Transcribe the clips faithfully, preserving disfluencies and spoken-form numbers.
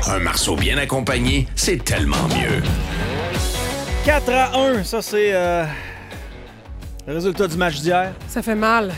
Un Marceau bien accompagné, c'est tellement mieux. quatre à un, ça c'est euh, le résultat du match d'hier. Ça fait mal.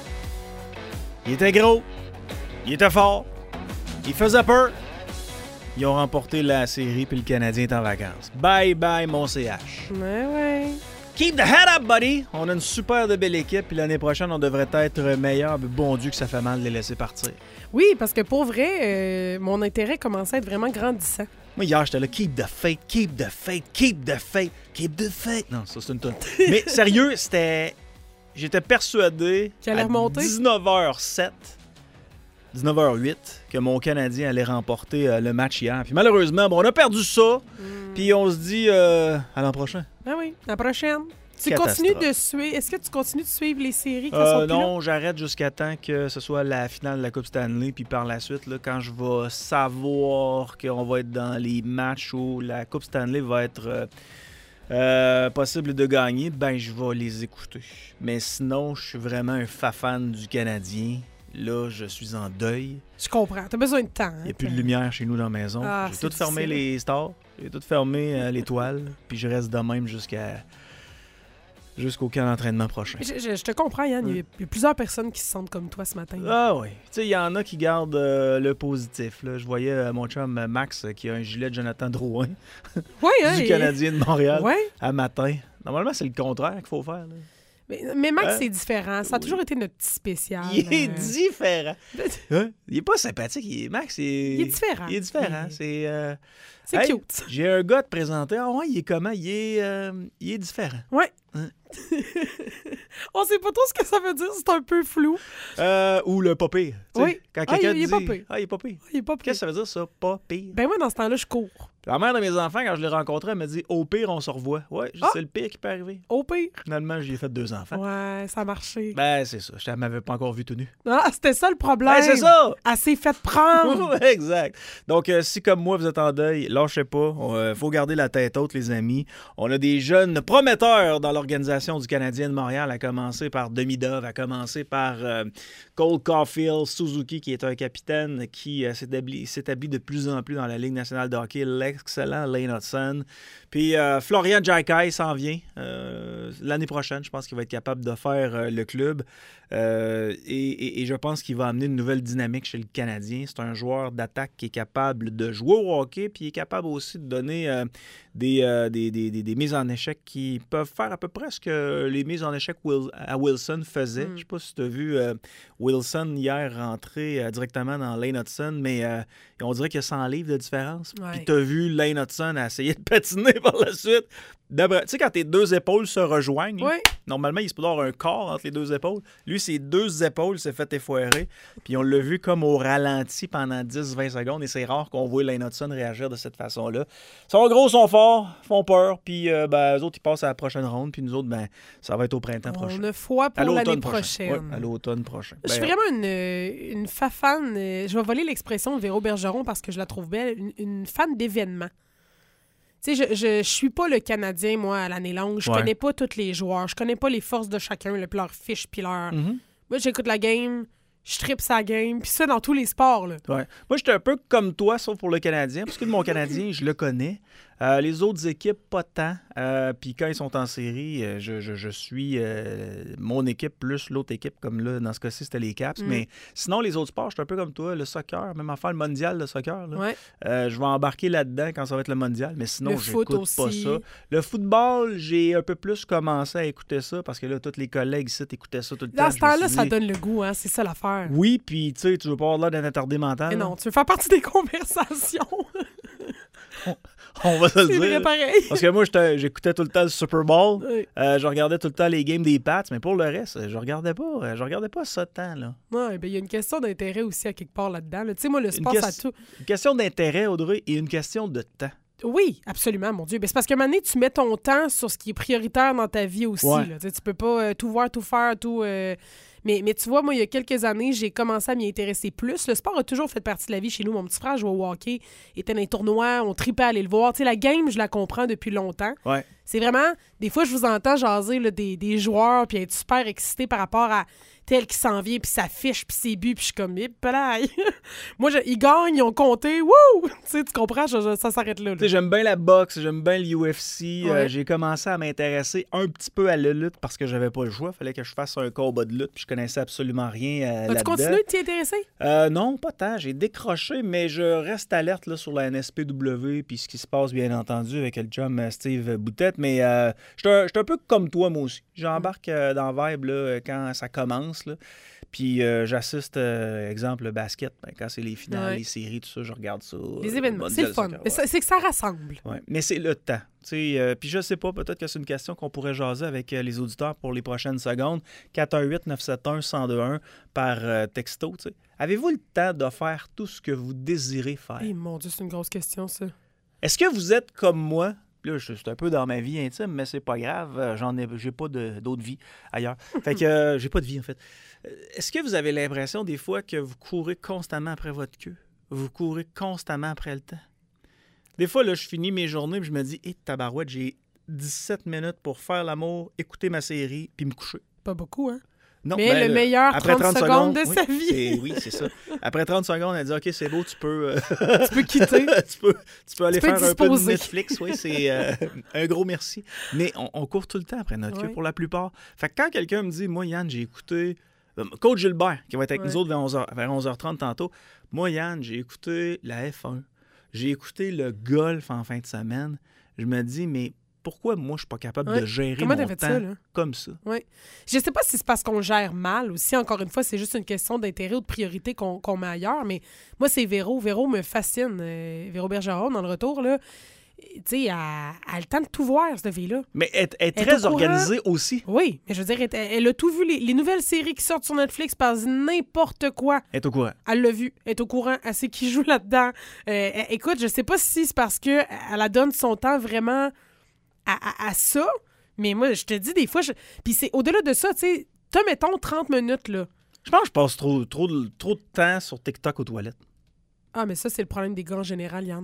Il était gros, il était fort, il faisait peur. Ils ont remporté la série puis le Canadien est en vacances. Bye bye mon C H. Ouais, ouais. Keep the head up, buddy! On a une super de belle équipe, puis l'année prochaine, on devrait être meilleur. Mais bon Dieu que ça fait mal de les laisser partir. Oui, parce que pour vrai, euh, mon intérêt commençait à être vraiment grandissant. Moi, hier, j'étais là, keep the faith, keep the faith, keep the faith, keep the faith. Non, ça, c'est une tonne. Mais sérieux, c'était... J'étais persuadé Qu'il allait à remonter? dix-neuf heures sept, dix-neuf heures huit, que mon Canadien allait remporter euh, le match hier. Puis malheureusement, bon, on a perdu ça, mm. puis on se dit euh, à l'an prochain. Ben oui, la prochaine. Tu Catastrophe. continues de suivre... Est-ce que tu continues de suivre les séries quand Euh, sont plus non, là? j'arrête jusqu'à temps que ce soit la finale de la Coupe Stanley, puis par la suite, là, quand je vais savoir qu'on va être dans les matchs où la Coupe Stanley va être euh, euh, possible de gagner, ben je vais les écouter. Mais sinon, je suis vraiment un fa-fan du Canadien. Là, je suis en deuil. Je comprends. T'as besoin de temps. Hein, Il n'y a plus de lumière chez nous dans la maison. Ah, J'ai c'est tout fermé difficile. les stars, j'ai tout fermé euh, les toiles, puis je reste de même jusqu'à... jusqu'au camp d'entraînement prochain. Je, je- je te comprends, Yann. Il y a- il y a plusieurs personnes qui se sentent comme toi ce matin. Ah oui. Tu sais, il y en a qui gardent euh, le positif. Là. Je voyais euh, mon chum euh, Max euh, qui a un gilet de Jonathan Drouin Oui, hein, du et- Canadien de Montréal Ouais. à matin. Normalement, c'est le contraire qu'il faut faire. Là. Mais, mais Max, Hein? c'est différent. Ça a Oui. toujours été notre petit spécial. Il est euh, différent. Hein? Il est pas sympathique. Il est... Max, il est... Il est différent. Il est différent. Il- C'est, euh, C'est hey, cute. J'ai un gars de présenter. Ah ouais, il est comment? Il est, euh, il est différent. Ouais. Hein? On sait pas trop ce que ça veut dire. C'est un peu flou. Euh, ou le pas pire. Tu sais, Oui. Quand Ah, quelqu'un il est dit... pas pire. Ah, il est pas pire. Il est pas Qu'est-ce que ça veut dire, ça? Pas pire. Ben moi, dans ce temps-là, je cours. La mère de mes enfants, quand je l'ai rencontrée, elle m'a dit « Au pire, on se revoit. » Ouais, Ah! c'est le pire qui peut arriver. Au pire. Finalement, j'y ai fait deux enfants. Ouais, ça a marché. Ben, c'est ça. Je ne m'avais pas encore vu tout nu. Ah, c'était ça le problème. Ben, c'est ça! Elle s'est fait prendre. Ouais, exact. Donc, euh, si comme moi, vous êtes en deuil, lâchez pas. Il euh, faut garder la tête haute, les amis. On a des jeunes prometteurs dans l'organisation du Canadien de Montréal, à commencer par Demidov, à commencer par euh, Cole Caulfield, Suzuki, qui est un capitaine qui euh, s'établit, s'établit de plus en plus dans la Ligue nationale de hockey. L'excellent Lane Hudson. Puis euh, Florian Jaikai s'en vient euh, l'année prochaine. Je pense qu'il va être capable de faire euh, le club. Euh, et, et, et je pense qu'il va amener une nouvelle dynamique chez le Canadien. C'est un joueur d'attaque qui est capable de jouer au hockey, puis il est capable aussi de donner euh, des, euh, des, des, des, des mises en échec qui peuvent faire à peu près ce que les mises en échec Will, à Wilson faisaient. Mm. Je sais pas si tu as vu euh, Wilson hier rentrer euh, directement dans Lane Hudson, mais euh, on dirait qu'il y a cent livres de différence. Ouais. Puis tu as vu Lane Hudson essayer de patiner par la suite. D'après- Tu sais, quand tes deux épaules se rejoignent, Oui. normalement, il se peut avoir un corps entre les deux épaules. Lui, ses deux épaules s'est fait effoirer. Puis on l'a vu comme au ralenti pendant dix à vingt secondes. Et c'est rare qu'on voit Lane Hudson réagir de cette façon-là. Ils sont gros, sont forts, font peur. Puis euh, ben, eux autres, ils passent à la prochaine ronde. Puis nous autres, ben, ça va être au printemps prochain. On a foi À pour l'année l'automne prochaine. prochain. Ouais, à l'automne prochain. Je suis Ben, vraiment une, une fa-fan. euh, Je vais voler l'expression de Véro Bergeron parce que je la trouve belle. Une, une fan d'événements. Tu sais, je, je, je suis pas le Canadien, moi, à l'année longue. Je Ouais. connais pas tous les joueurs. Je connais pas les forces de chacun, le, leur fiche puis leur... mhm. Moi, j'écoute la game, je tripe sa game, puis ça dans tous les sports, là. Ouais. Moi, j'étais un peu comme toi, sauf pour le Canadien. Parce que mon Canadien, je le connais. Euh, les autres équipes, pas tant. Euh, Puis quand ils sont en série, euh, je, je, je suis euh, mon équipe plus l'autre équipe. Comme là, dans ce cas-ci, c'était les Caps. Mm. Mais sinon, les autres sports, je suis un peu comme toi. Le soccer, même affaire, le mondial de soccer. Là. Ouais. Euh, je vais embarquer là-dedans quand ça va être le mondial. Mais sinon, Le foot j'écoute aussi. pas ça. Le football, j'ai un peu plus commencé à écouter ça. Parce que là, tous les collègues ici écoutaient ça tout le temps. Dans ce Je me temps-là, suis ça dit, donne le goût, hein. C'est ça l'affaire. Oui, puis tu sais, tu veux pas avoir l'air d'un attardé mental. Mais là. non, tu veux faire partie des conversations. On va se le C'est vrai dire. pareil. Parce que moi, j'étais- j'écoutais tout le temps le Super Bowl. Ouais. Euh, je regardais tout le temps les games des Pats, mais pour le reste, je regardais pas. euh, Je regardais pas ça tant, là. Ouais, ben il y a une question d'intérêt aussi à quelque part là-dedans. là. Tu sais, moi, le Une sport, ça question- tout. Une question d'intérêt, Audrey, et une question de temps. Oui, absolument, mon Dieu. Ben, c'est parce qu'à un moment donné, tu mets ton temps sur ce qui est prioritaire dans ta vie aussi. Ouais. Là. Tu sais, tu peux pas euh, tout voir, tout faire, tout... euh, Mais, mais tu vois, moi, il y a quelques années, j'ai commencé à m'y intéresser plus. Le sport a toujours fait partie de la vie chez nous. Mon petit frère jouait au hockey, était dans les tournois, on tripait à aller le voir. Tu sais, la game, je la comprends depuis longtemps. Ouais. C'est vraiment... Des fois, je vous entends jaser là, des, des joueurs puis être super excité par rapport à tel qui s'en vient, puis ça fiche, puis c'est but, puis je suis comme, hip, moi, je, ils gagnent, ils ont compté, wouh! Tu sais, tu comprends, je, je, ça s'arrête là. là. Tu sais, j'aime bien la boxe, j'aime bien le U F C. Ouais. Euh, j'ai commencé à m'intéresser un petit peu à la lutte parce que j'avais pas le choix. Fallait que je fasse un combat de lutte, puis je connaissais absolument rien euh, là-dedans. As-tu continué de t'y intéresser? Euh, non, pas tant. J'ai décroché, mais je reste alerte là, sur la N S P W puis ce qui se passe, bien entendu, avec le chum Steve Boutette. Mais euh, je suis un, un peu comme toi, moi aussi. J'embarque euh, dans Vibe là, quand ça commence. Là. Puis euh, j'assiste, euh, exemple, le basket. Ben, quand c'est les finales, ouais. les séries, tout ça, je regarde ça. Les euh, événements, c'est le fun. Soccer, mais ouais. c'est que ça rassemble. Ouais. Mais c'est le temps. Euh, puis je sais pas, peut-être que c'est une question qu'on pourrait jaser avec euh, les auditeurs pour les prochaines secondes. quatre un huit neuf sept un un zéro deux un par euh, texto. T'sais. Avez-vous le temps de faire tout ce que vous désirez faire? Hey, mon Dieu, c'est une grosse question, ça. Est-ce que vous êtes comme moi? Là, je suis un peu dans ma vie intime, mais c'est pas grave. Euh, J'en ai, j'ai pas de, d'autres vies ailleurs. Fait que euh, j'ai pas de vie, en fait. Est-ce que vous avez l'impression, des fois, que vous courez constamment après votre queue? Vous courez constamment après le temps? Des fois, là, je finis mes journées et je me dis, hé, hey, tabarouette, j'ai dix-sept minutes pour faire l'amour, écouter ma série puis me coucher. Pas beaucoup, hein? Non, mais ben, le meilleur après trente, trente secondes de oui, sa vie. C'est, oui, c'est ça. Après trente secondes, elle dit, OK, c'est beau, tu peux... Euh... tu peux quitter. tu, peux, tu peux aller tu peux faire un peu de disposer. Netflix. Oui, c'est euh, un gros merci. Mais on, on court tout le temps après notre queue, ouais. pour la plupart. Fait que quand quelqu'un me dit, moi, Yann, j'ai écouté... Coach Gilbert, qui va être avec ouais. nous autres vers onze heures, vers onze heures trente tantôt. Moi, Yann, j'ai écouté la F un. J'ai écouté le golf en fin de semaine. Je me dis, mais pourquoi moi, je suis pas capable ouais. de gérer Comment mon t'as fait temps ça, là? comme ça? Oui. Je sais pas si c'est parce qu'on gère mal aussi. Encore une fois, c'est juste une question d'intérêt ou de priorité qu'on, qu'on met ailleurs. Mais moi, c'est Véro. Véro me fascine. Euh, Véro Bergeron, dans le retour, là. Tu sais, elle, elle a le temps de tout voir, cette fille-là. Mais elle, elle est Elle est très au courant. organisée aussi. Oui, mais je veux dire, elle, elle a tout vu. Les, les nouvelles séries qui sortent sur Netflix passent n'importe quoi. Elle est au courant. Elle l'a vu. Elle est au courant. Elle sait qui joue là-dedans. Euh, elle- écoute, je sais pas si c'est parce qu'elle donne son temps vraiment à, à- à ça, mais moi, je te dis, des fois... Je... Puis c'est au-delà de ça, tu sais, t'as, mettons, trente minutes, là. Je pense que je passe trop, trop, de- trop de temps sur TikTok aux toilettes. Ah, mais ça, c'est le problème des gars en général, Yann.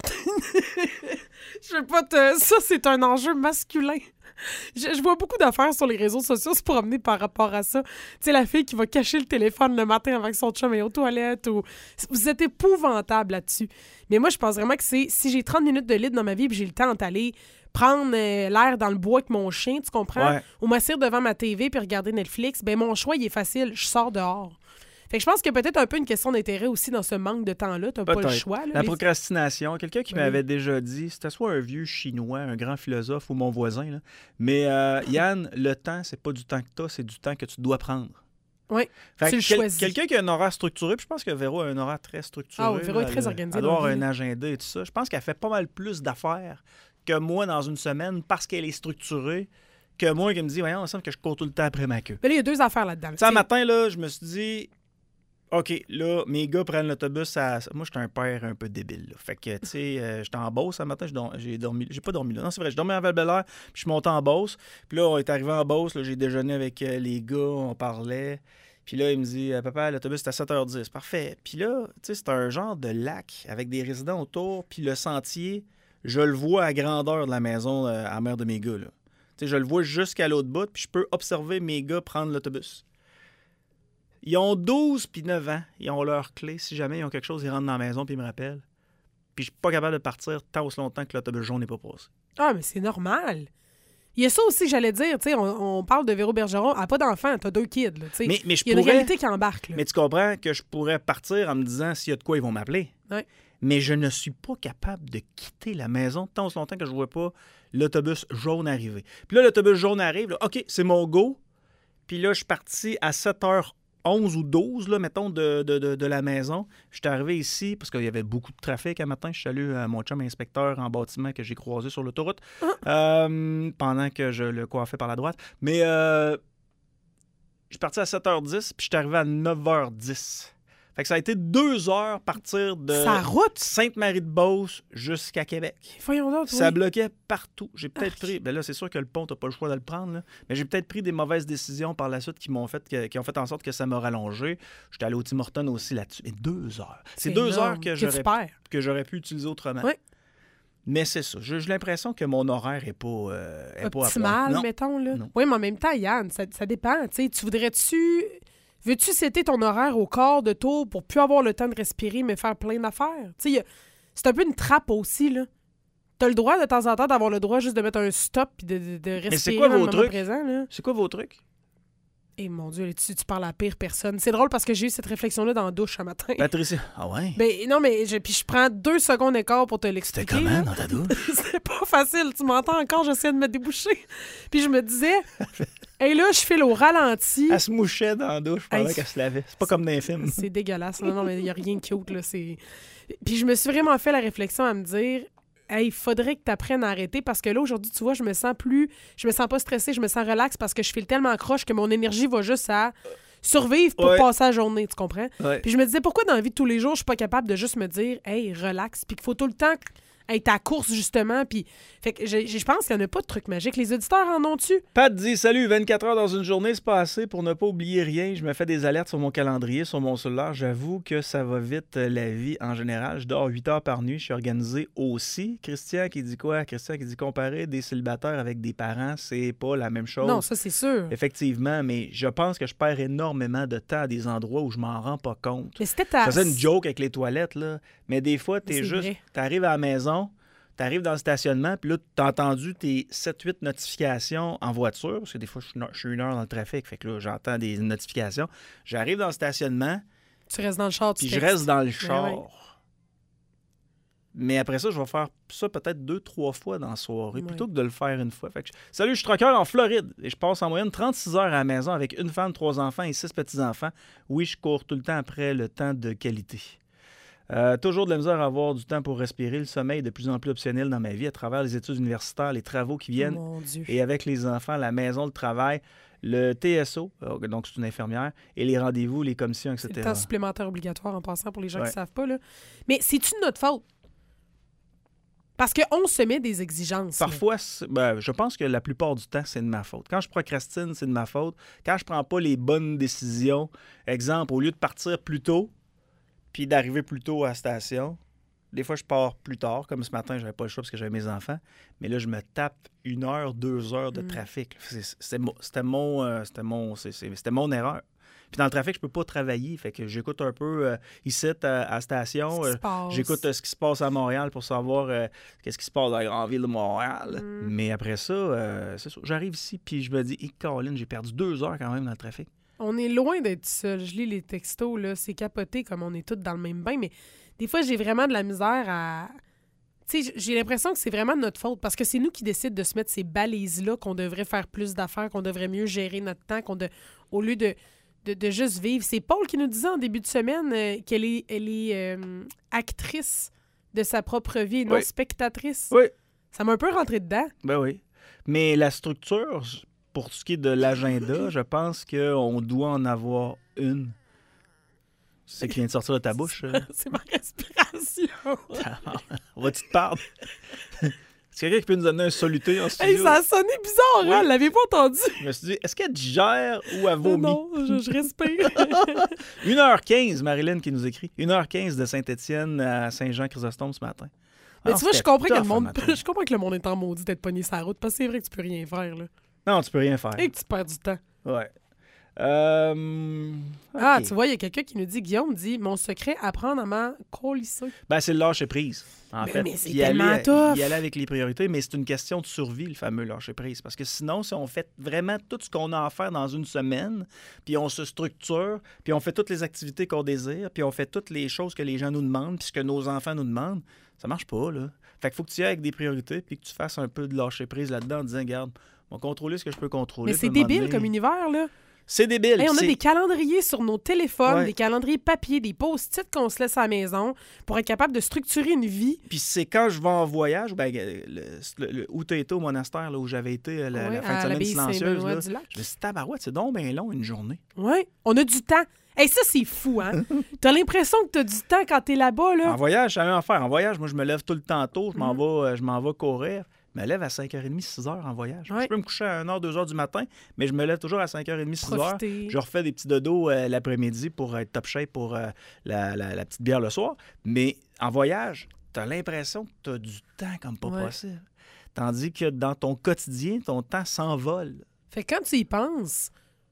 Je veux pas te... Ça, c'est un enjeu masculin. Je, je vois beaucoup d'affaires sur les réseaux sociaux se promener par rapport à ça. Tu sais, la fille qui va cacher le téléphone le matin avec son chum et aux toilettes. Ou... Vous êtes épouvantable là-dessus. Mais moi, je pense vraiment que c'est... Si j'ai trente minutes de libre dans ma vie et j'ai le temps d'aller prendre euh, l'air dans le bois avec mon chien, tu comprends? Ouais. Ou m'asseoir devant ma T V puis regarder Netflix, ben mon choix, il est facile. Je sors dehors. Fait que je pense qu'il y a peut-être un peu une question d'intérêt aussi dans ce manque de temps-là. T'as pas le Peut-être. choix. Là, La les- procrastination, quelqu'un qui Oui. m'avait déjà dit, c'était soit un vieux chinois, un grand philosophe ou mon voisin, là. Mais euh, Yann, le temps, c'est pas du temps que tu as, c'est du temps que tu dois prendre. Oui, Fait tu que le quel- choisis. Quelqu'un qui a un horaire structuré, puis je pense que Véro a un horaire très structuré. Ah oui, Véro est là, très elle- organisée Elle doit dans avoir la vie, un agenda et tout ça. Je pense qu'elle fait pas mal plus d'affaires que moi dans une semaine parce qu'elle est structurée que moi qui me dit, voyons, il me semble que je cours tout le temps après ma queue. Mais là, il y a deux affaires là-dedans. Tu sais, un T'sais, matin, là, je me suis dit, OK, là, mes gars prennent l'autobus à... Moi, j'étais un père un peu débile, là. Fait que, tu sais, euh, j'étais en Beauce ce matin, j'ai dormi- j'ai dormi... J'ai pas dormi là. Non, c'est vrai, j'ai dormi à Val-Bélair, puis je suis monté en Beauce. Puis là, on est arrivé en Beauce, là, j'ai déjeuné avec euh, les gars, on parlait. Puis là, il me dit, papa, l'autobus, c'est à sept heures dix. Parfait. Puis là, tu sais, c'est un genre de lac avec des résidents autour, puis le sentier, je le vois à grandeur de la maison euh, à la mère de mes gars, là. Tu sais, je le vois jusqu'à l'autre bout, puis je peux observer mes gars prendre l'autobus. Ils ont douze puis neuf ans. Ils ont leur clé. Si jamais ils ont quelque chose, ils rentrent dans la maison puis ils me rappellent. Puis je suis pas capable de partir tant aussi longtemps que l'autobus jaune n'est pas passé. Ah, mais c'est normal. Il y a ça aussi que j'allais dire. Tu sais, on, on parle de Véro Bergeron. Elle n'a pas d'enfant, t'as deux kids. Là, tu sais. Mais, mais je Il y a une pourrais... réalité qui embarque. Là. Mais tu comprends que je pourrais partir en me disant s'il y a de quoi, ils vont m'appeler. Ouais. Mais je ne suis pas capable de quitter la maison tant aussi longtemps que je ne vois pas l'autobus jaune arriver. Puis là, l'autobus jaune arrive. Là, OK, c'est mon go. Puis là, je suis parti à sept heures onze ou douze, là, mettons, de, de, de, de la maison. Je suis arrivé ici parce qu'il y avait beaucoup de trafic un matin. Je salue euh, mon chum inspecteur en bâtiment que j'ai croisé sur l'autoroute euh, pendant que je le coiffais par la droite. Mais euh, je suis parti à sept heures dix puis je suis arrivé à neuf heures dix. Fait que ça a été deux heures partir de Sa route. Sainte-Marie-de-Beauce jusqu'à Québec. Voyons donc. Ça oui. bloquait partout. J'ai peut-être Arc. pris... Ben là, c'est sûr que le pont, t'as pas le choix de le prendre, là. Mais j'ai peut-être pris des mauvaises décisions par la suite qui m'ont fait que- qui ont fait en sorte que ça m'a rallongé. J'étais allé au Tim Hortons aussi là-dessus. Mais deux heures. C'est, deux énorme. heures que tu j'aurais, perds. que j'aurais pu utiliser autrement. Oui. Mais c'est ça. J'ai, j'ai l'impression que mon horaire est pas, euh, est pas à Optimal, point. Non. mettons. Là. Non. Oui, mais en même temps, Yann, ça, ça dépend. Tu sais, tu voudrais-tu... Veux-tu setter ton horaire au quart de tour pour plus avoir le temps de respirer, mais faire plein d'affaires? Tu sais, c'est un peu une trappe aussi, là. T'as le droit, de temps en temps, d'avoir le droit juste de mettre un stop et de, de, de respirer Mais c'est quoi dans vos le moment trucs? présent, là. C'est quoi vos trucs? Eh mon Dieu, tu, tu parles à la pire personne. C'est drôle parce que j'ai eu cette réflexion-là dans la douche ce matin. Patricia. Ah ouais? Ben non, mais je, puis je prends deux secondes d'écart pour te C'était l'expliquer. comment là. dans ta douche? C'était pas facile. Tu m'entends encore, j'essaie de me déboucher. Puis je me disais, hey là, je file au ralenti. Elle se mouchait dans la douche pendant Hey, qu'elle se lavait. C'est pas comme dans les films. C'est dégueulasse. Non, non, mais il n'y a rien de cute, là. C'est... Puis je me suis vraiment fait la réflexion à me dire, hey, il faudrait que tu apprennes à arrêter parce que là, aujourd'hui, tu vois, je me sens plus... Je me sens pas stressée, je me sens relax parce que je file tellement croche que mon énergie va juste à survivre pour Ouais. passer la journée, tu comprends? Ouais. Puis je me disais, pourquoi dans la vie de tous les jours, je suis pas capable de juste me dire, hey, relax, puis qu'il faut tout le temps être à course, justement, puis... Fait que je, je pense qu'il n'y en a pas de truc magique. Les auditeurs en ont-tu? Pat dit « Salut, vingt-quatre heures dans une journée, c'est pas assez pour ne pas oublier rien. Je me fais des alertes sur mon calendrier, sur mon cellulaire. J'avoue que ça va vite, euh, la vie en général. Je dors huit heures par nuit. Je suis organisé aussi. » Christian qui dit quoi? Christian qui dit « Comparer des célibataires avec des parents, c'est pas la même chose. » Non, ça, c'est sûr. Effectivement, mais je pense que je perds énormément de temps à des endroits où je m'en rends pas compte. Mais c'était ta... Je faisais une joke avec les toilettes, là. Mais des fois, Mais t'es c'est juste... vrai. T'arrives à la maison, t'arrives dans le stationnement, puis là, t'as entendu tes sept huit notifications en voiture, parce que des fois, je suis une heure- je suis une heure dans le trafic, fait que là, j'entends des notifications. J'arrive dans le stationnement, Tu restes dans le char, tu puis je textes. reste dans le Ben char. ouais. Mais après ça, je vais faire ça peut-être deux, trois fois dans la soirée, Ouais. plutôt que de le faire une fois. Fait que je- Salut, je suis trucker en Floride et je passe en moyenne trente-six heures à la maison avec une femme, trois enfants et six petits-enfants. Oui, je cours tout le temps après le temps de qualité. Euh, toujours de la misère à avoir du temps pour respirer. Le sommeil est de plus en plus optionnel dans ma vie à travers les études universitaires, les travaux qui viennent Mon Dieu. et avec les enfants, la maison, le travail, le T S O, euh, donc c'est une infirmière, et les rendez-vous, les commissions, C'est le et cetera. temps supplémentaire obligatoire en passant pour les gens qui Ouais. ne savent pas. Là. Mais c'est-tu de notre faute? Parce qu'on se met des exigences. là. Parfois, c'est- ben, je pense que la plupart du temps, c'est de ma faute. Quand je procrastine, c'est de ma faute. Quand je prends pas les bonnes décisions, exemple, au lieu de partir plus tôt, puis d'arriver plus tôt à la station, des fois, je pars plus tard. Comme ce matin, j'avais pas le choix parce que j'avais mes enfants. Mais là, je me tape une heure, deux heures de Mm. trafic. C'est- C'était mon, c'était mon, euh, c'était mon, c'est- c'est- c'était mon erreur. Puis dans le trafic, je peux pas travailler. Fait que j'écoute un peu euh, ici à, à la station. Ce qui euh, se passe. J'écoute euh, ce qui se passe à Montréal pour savoir euh, qu'est-ce qui se passe dans la grande ville de Montréal. Mm. Mais après ça, euh, c'est ça. J'arrive ici, puis je me dis, hé, Colin, j'ai perdu deux heures quand même dans le trafic. On est loin d'être seul. Je lis les textos, là, c'est capoté comme on est tous dans le même bain, mais des fois, j'ai vraiment de la misère à... Tu sais, j'ai l'impression que c'est vraiment de notre faute parce que c'est nous qui décident de se mettre ces balises-là, qu'on devrait faire plus d'affaires, qu'on devrait mieux gérer notre temps, qu'on de... au lieu de... De, de juste vivre. C'est Paul qui nous disait en début de semaine euh, qu'elle est, elle est euh, actrice de sa propre vie et non Oui. spectatrice. Oui. Ça m'a un peu rentré dedans. Ben oui. Mais la structure, pour ce qui est de l'agenda, je pense qu'on doit en avoir une. C'est qui vient de sortir de ta bouche. euh. C'est ma respiration. On va-tu te parler? C'est quelqu'un qui peut nous donner un soluté en studio? Hey, ça a sonné bizarre, Oui. hein? L'avez-vous entendu? Je me suis dit, est-ce qu'elle digère ou elle vomit? Non, je, je respire. une heure quinze, Marilyn qui nous écrit. une heure quinze de Saint-Étienne à Saint-Jean-Chrysostome ce matin. Mais Ah, tu vois, je c'était comprends, que le tough, monde, un matin. je comprends que le monde est en maudit d'être pogné sur la route parce que c'est vrai que tu peux rien faire. Là. Non, tu peux rien faire. Et que tu perds du temps. Ouais. Euh... Ah, ok. tu vois, il y a quelqu'un qui nous dit, Guillaume dit, mon secret, apprendre à m'en colisser. Ben, c'est le lâcher prise. En Mais- fait, mais c'est Y aller- tellement tough. y aller avec les priorités, mais c'est une question de survie, le fameux lâcher prise. Parce que sinon, si on fait vraiment tout ce qu'on a à faire dans une semaine, puis on se structure, puis on fait toutes les activités qu'on désire, puis on fait toutes les choses que les gens nous demandent, puis ce que nos enfants nous demandent, ça marche pas, là. Fait qu'il faut que tu y ailles avec des priorités, puis que tu fasses un peu de lâcher prise là-dedans en disant, regarde, on va contrôler ce que je peux contrôler. Mais puis c'est à un moment débile donné- comme univers, là. C'est débile. Hey, on a c'est- des calendriers sur nos téléphones, Ouais. des calendriers papier, des post-it qu'on se laisse à la maison pour être capable de structurer une vie. Puis c'est quand je vais en voyage, ben, le, le- le- où tu été au monastère, là, où j'avais été euh, la, Ouais, la fin de à semaine l'abbaye silencieuse, Saint-Benoît là, du Lac. je me suis dit, tabarouette, c'est donc bien long, une journée. Oui, on a du temps. Hey, ça, c'est fou, hein? T'as l'impression que t'as du temps quand t'es là-bas, là. En voyage, ça même en faire. En voyage, moi, je me lève tout le temps tôt, je m'en Mhm. vais, euh, je m'en vais courir. Je me lève à cinq heures trente, six heures en voyage. Ouais. Je peux me coucher à une heure, deux heures du matin, mais je me lève toujours à cinq heures trente, six heures. Profiter. Je refais des petits dodos euh, l'après-midi pour être top shape pour euh, la, la- la petite bière le soir. Mais en voyage, t'as l'impression que t'as du temps comme pas Ouais. possible. Tandis que dans ton quotidien, ton temps s'envole. Fait que quand tu y penses,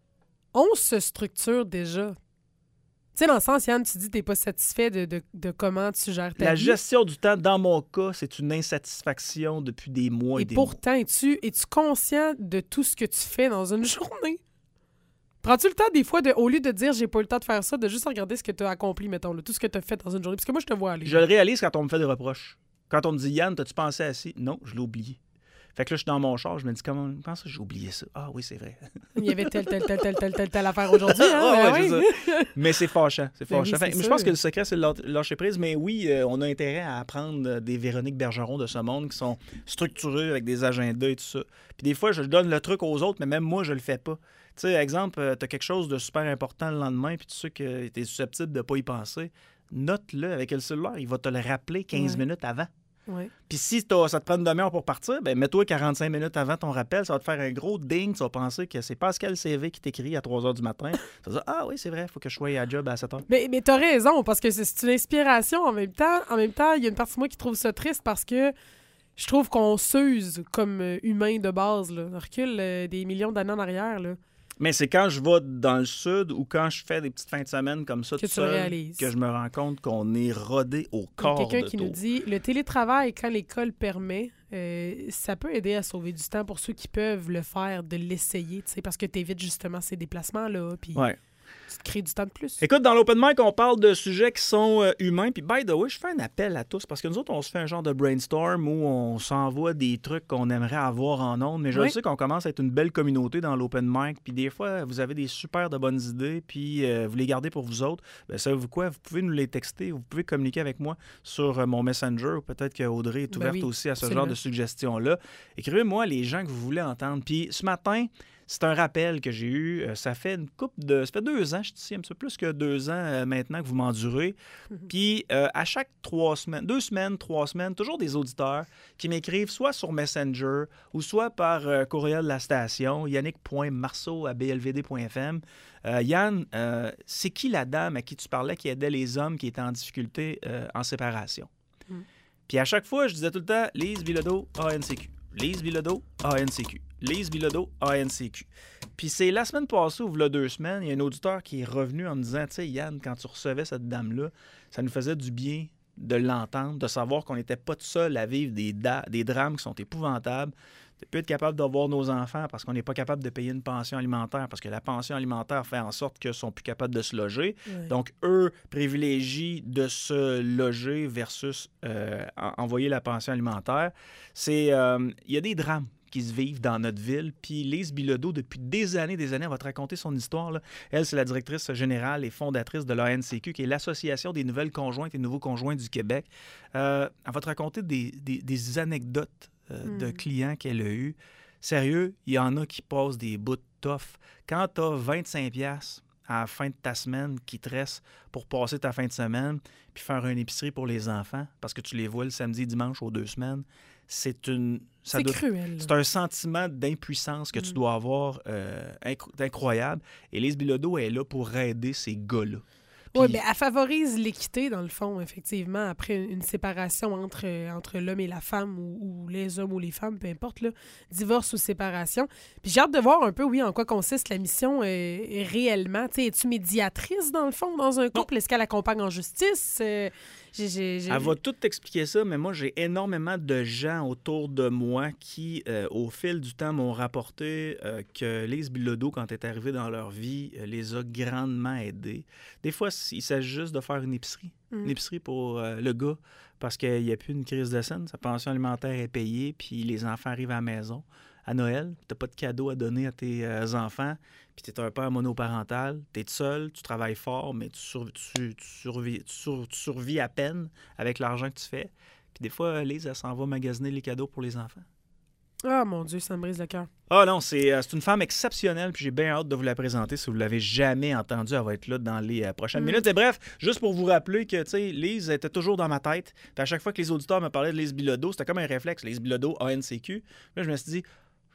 on se structure déjà. Tu sais, dans le sens, Yann, tu dis que tu n'es pas satisfait de, de, de comment tu gères ta La vie. gestion du temps, dans mon cas, c'est une insatisfaction depuis des mois et, Et des pourtant, mois. es-tu, es-tu conscient de tout ce que tu fais dans une journée? Prends-tu le temps, des fois, de, au lieu de dire « j'ai pas eu le temps de faire ça », de juste regarder ce que tu as accompli, mettons, là, tout ce que tu as fait dans une journée? Parce que moi, je te vois aller. Je le réalise quand on me fait des reproches. Quand on me dit « Yann, t'as-tu pensé à ci? » Non, je l'ai oublié. Fait que là, je suis dans mon char, je me dis, comment, comment ça, j'ai oublié ça? Ah oui, c'est vrai. Il y avait telle, telle, telle, telle, telle, telle, telle affaire aujourd'hui. Hein? Ah, Ben ouais, oui. c'est ça. Mais c'est fâchant. C'est Ben fâchant. oui, Fait, c'est mais je sûr. pense que le secret, c'est de lâcher prise. Mais oui, euh, on a intérêt à apprendre des Véronique Bergeron de ce monde qui sont structurés avec des agendas et tout ça. Puis des fois, je donne le truc aux autres, mais même moi, je le fais pas. Tu sais, exemple, euh, t'as quelque chose de super important le lendemain, puis tu sais que t'es susceptible de pas y penser. Note-le avec le cellulaire. Il va te le rappeler quinze Ouais. minutes avant. Ouais. Puis si t'as- ça te prend une demi-heure pour partir, ben mets-toi quarante-cinq minutes avant ton rappel, ça va te faire un gros ding, tu vas penser que c'est Pascal C V qui t'écrit à trois heures du matin. Tu vas dire, ah oui, c'est vrai, il faut que je sois à job à sept heures. Mais, mais t'as raison, parce que c'est, c'est une inspiration en même temps. En même temps, il y a une partie de moi qui trouve ça triste parce que je trouve qu'on s'use comme euh, humain de base. Là. On recule euh, des millions d'années en arrière. Là. Mais c'est quand je vais dans le sud ou quand je fais des petites fins de semaine comme ça Que tout tu le seul réalises. que je me rends compte qu'on est rodé au Il y a corps quelqu'un de qui tour. nous dit le télétravail, quand l'école permet, euh, ça peut aider à sauver du temps pour ceux qui peuvent le faire, de l'essayer, tu sais, parce que tu évites justement ces déplacements-là, puis Ouais. tu te crées du temps de plus. Écoute, dans l'open mic, on parle de sujets qui sont euh, humains. Puis, by the way, je fais un appel à tous parce que nous autres, on se fait un genre de brainstorm où on s'envoie des trucs qu'on aimerait avoir en ondes. Mais je Oui. sais qu'on commence à être une belle communauté dans l'open mic. Puis, des fois, vous avez des super de bonnes idées. Puis, euh, vous les gardez pour vous autres. Ben, savez-vous quoi? Vous pouvez nous les texter. Vous pouvez communiquer avec moi sur euh, mon Messenger. Ou peut-être qu'Audrey est Ben ouverte oui, aussi à ce absolument. genre de suggestions-là. Écrivez-moi les gens que vous voulez entendre. Puis, ce matin, c'est un rappel que j'ai eu. Euh, ça fait une couple de. Ça fait deux ans, je suis ici, un petit peu plus que deux ans euh, maintenant que vous m'endurez. Puis euh, à chaque trois semaines, deux semaines, trois semaines, toujours des auditeurs qui m'écrivent soit sur Messenger ou soit par euh, courriel de la station, yannick point marceau à b l v d point f m. Euh, Yann, euh, c'est qui la dame à qui tu parlais qui aidait les hommes qui étaient en difficulté euh, en séparation? Mm. Puis à chaque fois, je disais tout le temps Lise Bilodeau, A N C Q. Lise Bilodeau, A N C Q. Lise Bilodeau, A N C Q. Puis c'est la semaine passée, ou il y a deux semaines, il y a un auditeur qui est revenu en me disant, tu sais, Yann, quand tu recevais cette dame-là, ça nous faisait du bien de l'entendre, de savoir qu'on n'était pas tout seul à vivre des, da- des drames qui sont épouvantables, de ne plus être capable d'avoir nos enfants parce qu'on n'est pas capable de payer une pension alimentaire, parce que la pension alimentaire fait en sorte qu'ils ne sont plus capables de se loger. Ouais. Donc, eux privilégient de se loger versus euh, en- envoyer la pension alimentaire. C'est, euh, il y a des drames qui se vivent dans notre ville. Puis Lise Bilodeau, depuis des années, des années, elle va te raconter son histoire. Là. Elle, c'est la directrice générale et fondatrice de l'A N C Q, qui est l'Association des nouvelles conjointes et nouveaux conjoints du Québec. Euh, elle va te raconter des, des- des anecdotes euh, Mm. de clients qu'elle a eus. Sérieux, il y en a qui passent des bouts de tough. Quand tu as vingt-cinq piastres à la fin de ta semaine qui te reste pour passer ta fin de semaine puis faire une épicerie pour les enfants parce que tu les vois le samedi, dimanche aux deux semaines, c'est une... ça C'est doit- cruel. c'est un sentiment d'impuissance que tu Mm. dois avoir euh, incro- incroyable. Et Lise Bilodeau est là pour aider ces gars-là. Oui, Puis- bien, elle favorise l'équité, dans le fond, effectivement, après une, une séparation entre, euh, entre l'homme et la femme, ou, ou les hommes ou les femmes, peu importe, là, divorce ou séparation. Puis j'ai hâte de voir un peu, oui, en quoi consiste la mission euh, réellement. Tu sais, es-tu médiatrice, dans le fond, dans un couple? Est-ce qu'elle accompagne en justice? Euh, j'ai, j'ai, j'ai- Elle va tout t'expliquer ça, mais moi, j'ai énormément de gens autour de moi qui, euh, au fil du temps, m'ont rapporté euh, que Lise Bilodeau, quand elle est arrivée dans leur vie, euh, les a grandement aidés. Des fois, il s'agit juste de faire une épicerie. Mm. Une épicerie pour euh, le gars, parce qu'il n'y a plus une crise de scène. Sa pension alimentaire est payée, puis les enfants arrivent à la maison. À Noël, tu n'as pas de cadeau à donner à tes euh, enfants, puis tu es un père monoparental, tu es seul, tu travailles fort, mais tu, sur- tu, tu survis, tu, sur- tu survis à peine avec l'argent que tu fais. Puis des fois, Lise, elle s'en va magasiner les cadeaux pour les enfants. Ah, mon Dieu, ça me brise le cœur. Ah non, c'est euh, c'est une femme exceptionnelle, puis j'ai bien hâte de vous la présenter. Si vous ne l'avez jamais entendue, elle va être là dans les euh, prochaines Mm. minutes. Et bref, juste pour vous rappeler que, tu sais, Lise était toujours dans ma tête. Puis à chaque fois que les auditeurs me parlaient de Lise Bilodeau, c'était comme un réflexe. Lise Bilodeau, A N C Q. Là, je me suis dit,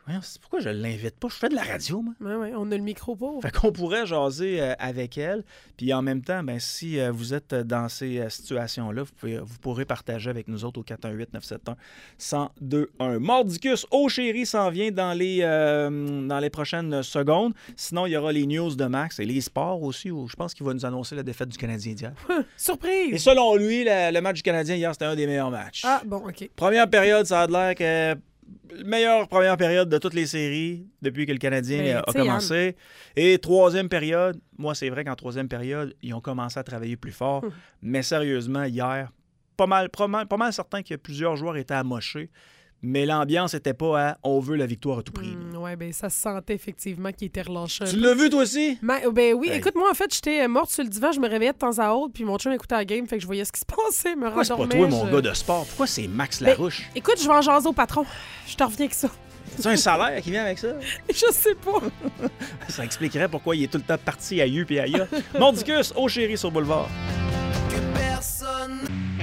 Voyons, pourquoi je l'invite pas? Je fais de la radio, moi. Oui, oui, on a le micro pour. Fait qu'on pourrait jaser euh, avec elle. Puis en même temps, ben, si euh, vous êtes dans ces euh, situations-là, vous, pouvez, vous pourrez partager avec nous autres au quatre un huit neuf sept un un zéro deux un. Mordicus, oh chéri, s'en vient dans les, euh, dans les prochaines secondes. Sinon, il y aura les news de Max et les sports aussi, où je pense qu'il va nous annoncer la défaite du Canadien d'hier. Surprise! Et selon lui, la, le match du Canadien hier, c'était un des meilleurs matchs. Ah, bon, OK. Première période, ça a l'air que... meilleure première période de toutes les séries depuis que le Canadien ben, a commencé. Yann. Et troisième période, moi, c'est vrai qu'en troisième période, ils ont commencé à travailler plus fort. Hum. Mais sérieusement, hier, pas mal, pas mal, pas mal certain que plusieurs joueurs étaient amochés. Mais l'ambiance n'était pas à « on veut la victoire à tout prix Mmh, ». Oui, bien, ça se sentait effectivement qu'il était relâché. Tu l'as vu, toi aussi? Ben, ben oui, hey. Écoute, moi, en fait, j'étais morte sur le divan, je me réveillais de temps à autre, puis mon chum écoutait la game, fait que je voyais ce qui se passait, me Pourquoi rendormais. c'est pas toi, mon je... gars de sport? Pourquoi c'est Max ben, Larouche? Écoute, je vais en jaser au patron. Je te reviens avec ça. C'est un salaire qui vient avec ça? Je sais pas. Ça expliquerait pourquoi il est tout le temps parti à U et à Ya. Mordicus, oh chéri sur Boulevard. Que personne...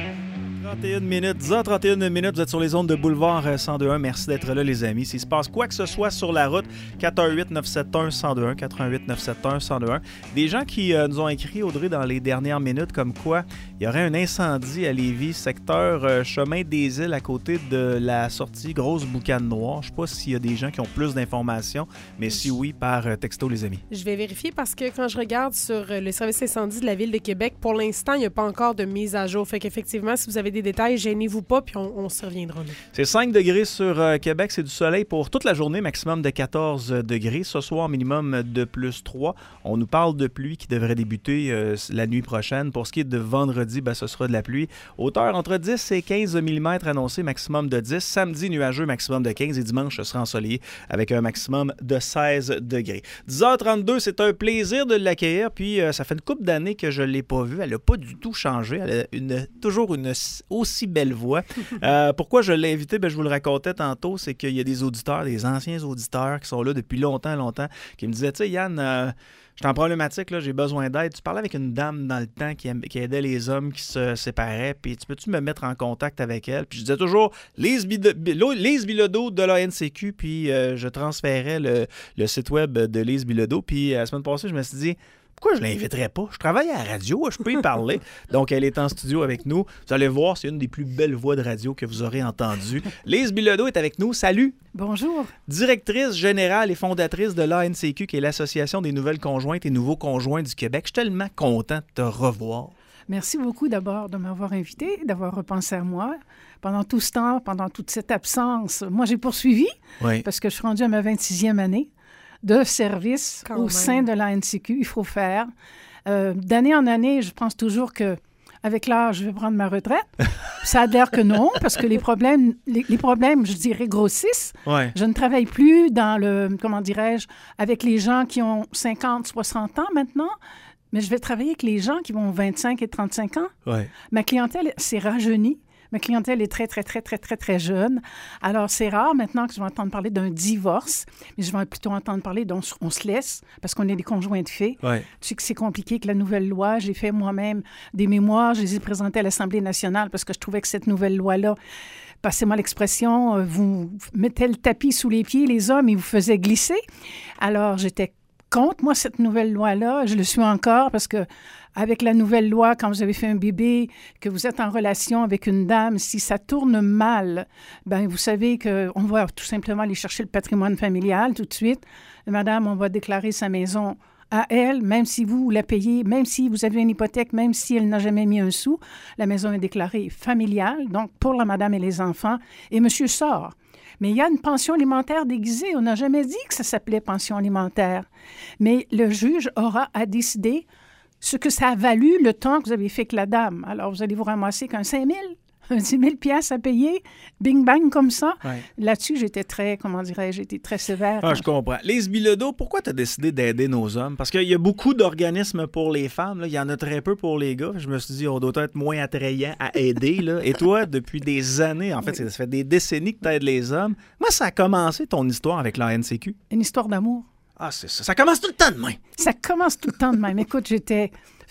trente et une minutes, dix heures trente et une minutes, vous êtes sur les ondes de Boulevard cent deux un. Merci d'être là, les amis. S'il se passe quoi que ce soit sur la route, quatre un huit neuf sept un un zéro deux un, quatre un huit neuf sept un un zéro deux un. Des gens qui euh, nous ont écrit, Audrey, dans les dernières minutes, comme quoi il y aurait un incendie à Lévis, secteur euh, Chemin des Îles, à côté de la sortie Grosse Boucane Noire. Je ne sais pas s'il y a des gens qui ont plus d'informations, mais si oui, par euh, texto, les amis. Je vais vérifier parce que quand je regarde sur euh, le service incendie de la Ville de Québec, pour l'instant, il n'y a pas encore de mise à jour. Fait qu'effectivement, si vous avez des détails, gênez-vous pas, puis on, on se reviendra là. C'est cinq degrés sur euh, Québec, c'est du soleil pour toute la journée, maximum de quatorze degrés. Ce soir, minimum de plus trois. On nous parle de pluie qui devrait débuter euh, la nuit prochaine. Pour ce qui est de vendredi, ben, ce sera de la pluie. Hauteur entre dix et quinze millimètres annoncé, maximum de dix. Samedi, nuageux, maximum de quinze. Et dimanche, ce sera ensoleillé avec un maximum de seize degrés. dix heures trente-deux, c'est un plaisir de l'accueillir. Puis, euh, ça fait une couple d'années que je ne l'ai pas vue. Elle n'a pas du tout changé. Elle a une, toujours une aussi belle voix. Euh, pourquoi je l'ai invité? Ben, je vous le racontais tantôt, c'est qu'il y a des auditeurs, des anciens auditeurs qui sont là depuis longtemps, longtemps, qui me disaient, tu sais, Yann, euh, je suis en problématique, là, j'ai besoin d'aide. Tu parlais avec une dame dans le temps qui, qui aidait les hommes qui se séparaient, puis tu peux-tu me mettre en contact avec elle? Puis je disais toujours, Lise Bilodeau de la N C Q, puis euh, je transférais le, le site web de Lise Bilodeau. Puis la semaine passée, je me suis dit, pourquoi je ne l'inviterais pas? Je travaille à la radio, je peux y parler. Donc, elle est en studio avec nous. Vous allez voir, c'est une des plus belles voix de radio que vous aurez entendues. Lise Bilodeau est avec nous. Salut! Bonjour. Directrice générale et fondatrice de l'A N C Q, qui est l'Association des nouvelles conjointes et nouveaux conjoints du Québec. Je suis tellement content de te revoir. Merci beaucoup d'abord de m'avoir invité, d'avoir repensé à moi. Pendant tout ce temps, pendant toute cette absence, moi, j'ai poursuivi oui. parce que je suis rendue à ma vingt-sixième année de service Quand au même. sein de l'A N C Q. Il faut faire. Euh, d'année en année, je pense toujours que avec l'âge, je vais prendre ma retraite. Ça a l'air que non, parce que les problèmes, les, les problèmes, je dirais, grossissent. Ouais. Je ne travaille plus dans le, comment dirais-je, avec les gens qui ont cinquante, soixante ans maintenant, mais je vais travailler avec les gens qui vont vingt-cinq et trente-cinq ans. Ouais. Ma clientèle s'est rajeunie. Ma clientèle est très, très, très, très, très, très jeune. Alors, c'est rare maintenant que je vais entendre parler d'un divorce, mais je vais plutôt entendre parler d'un on se laisse parce qu'on est des conjoints de fait. Ouais. Tu sais que c'est compliqué avec la nouvelle loi. J'ai fait moi-même des mémoires. Je les ai présentés à l'Assemblée nationale parce que je trouvais que cette nouvelle loi-là, passez-moi l'expression, vous mettez le tapis sous les pieds, les hommes, et vous faisait glisser. Alors, j'étais contre, moi, cette nouvelle loi-là. Je le suis encore parce que avec la nouvelle loi, quand vous avez fait un bébé, que vous êtes en relation avec une dame, si ça tourne mal, ben vous savez qu'on va tout simplement aller chercher le patrimoine familial tout de suite. Madame, on va déclarer sa maison à elle, même si vous la payez, même si vous avez une hypothèque, même si elle n'a jamais mis un sou, la maison est déclarée familiale, donc pour la madame et les enfants, et monsieur sort. Mais il y a une pension alimentaire déguisée. On n'a jamais dit que ça s'appelait pension alimentaire. Mais le juge aura à décider ce que ça a valu le temps que vous avez fait avec la dame. Alors, vous allez vous ramasser qu'un cinq mille, un dix mille piastres à payer, bing-bang comme ça. Ouais. Là-dessus, j'étais très, comment dirais-je, j'étais très sévère. Ah, je comprends. Lise Bilodeau, pourquoi tu as décidé d'aider nos hommes? Parce qu'il y a beaucoup d'organismes pour les femmes. Là. Il y en a très peu pour les gars. Je me suis dit, on doit être moins attrayant à aider. Là. Et toi, depuis des années, en fait, oui. ça fait des décennies que tu aides les hommes. Moi, ça a commencé ton histoire avec l'A N C Q. Une histoire d'amour. Ah, c'est ça. Ça commence tout le temps de même. Ça commence tout le temps de même. Écoute, j'étais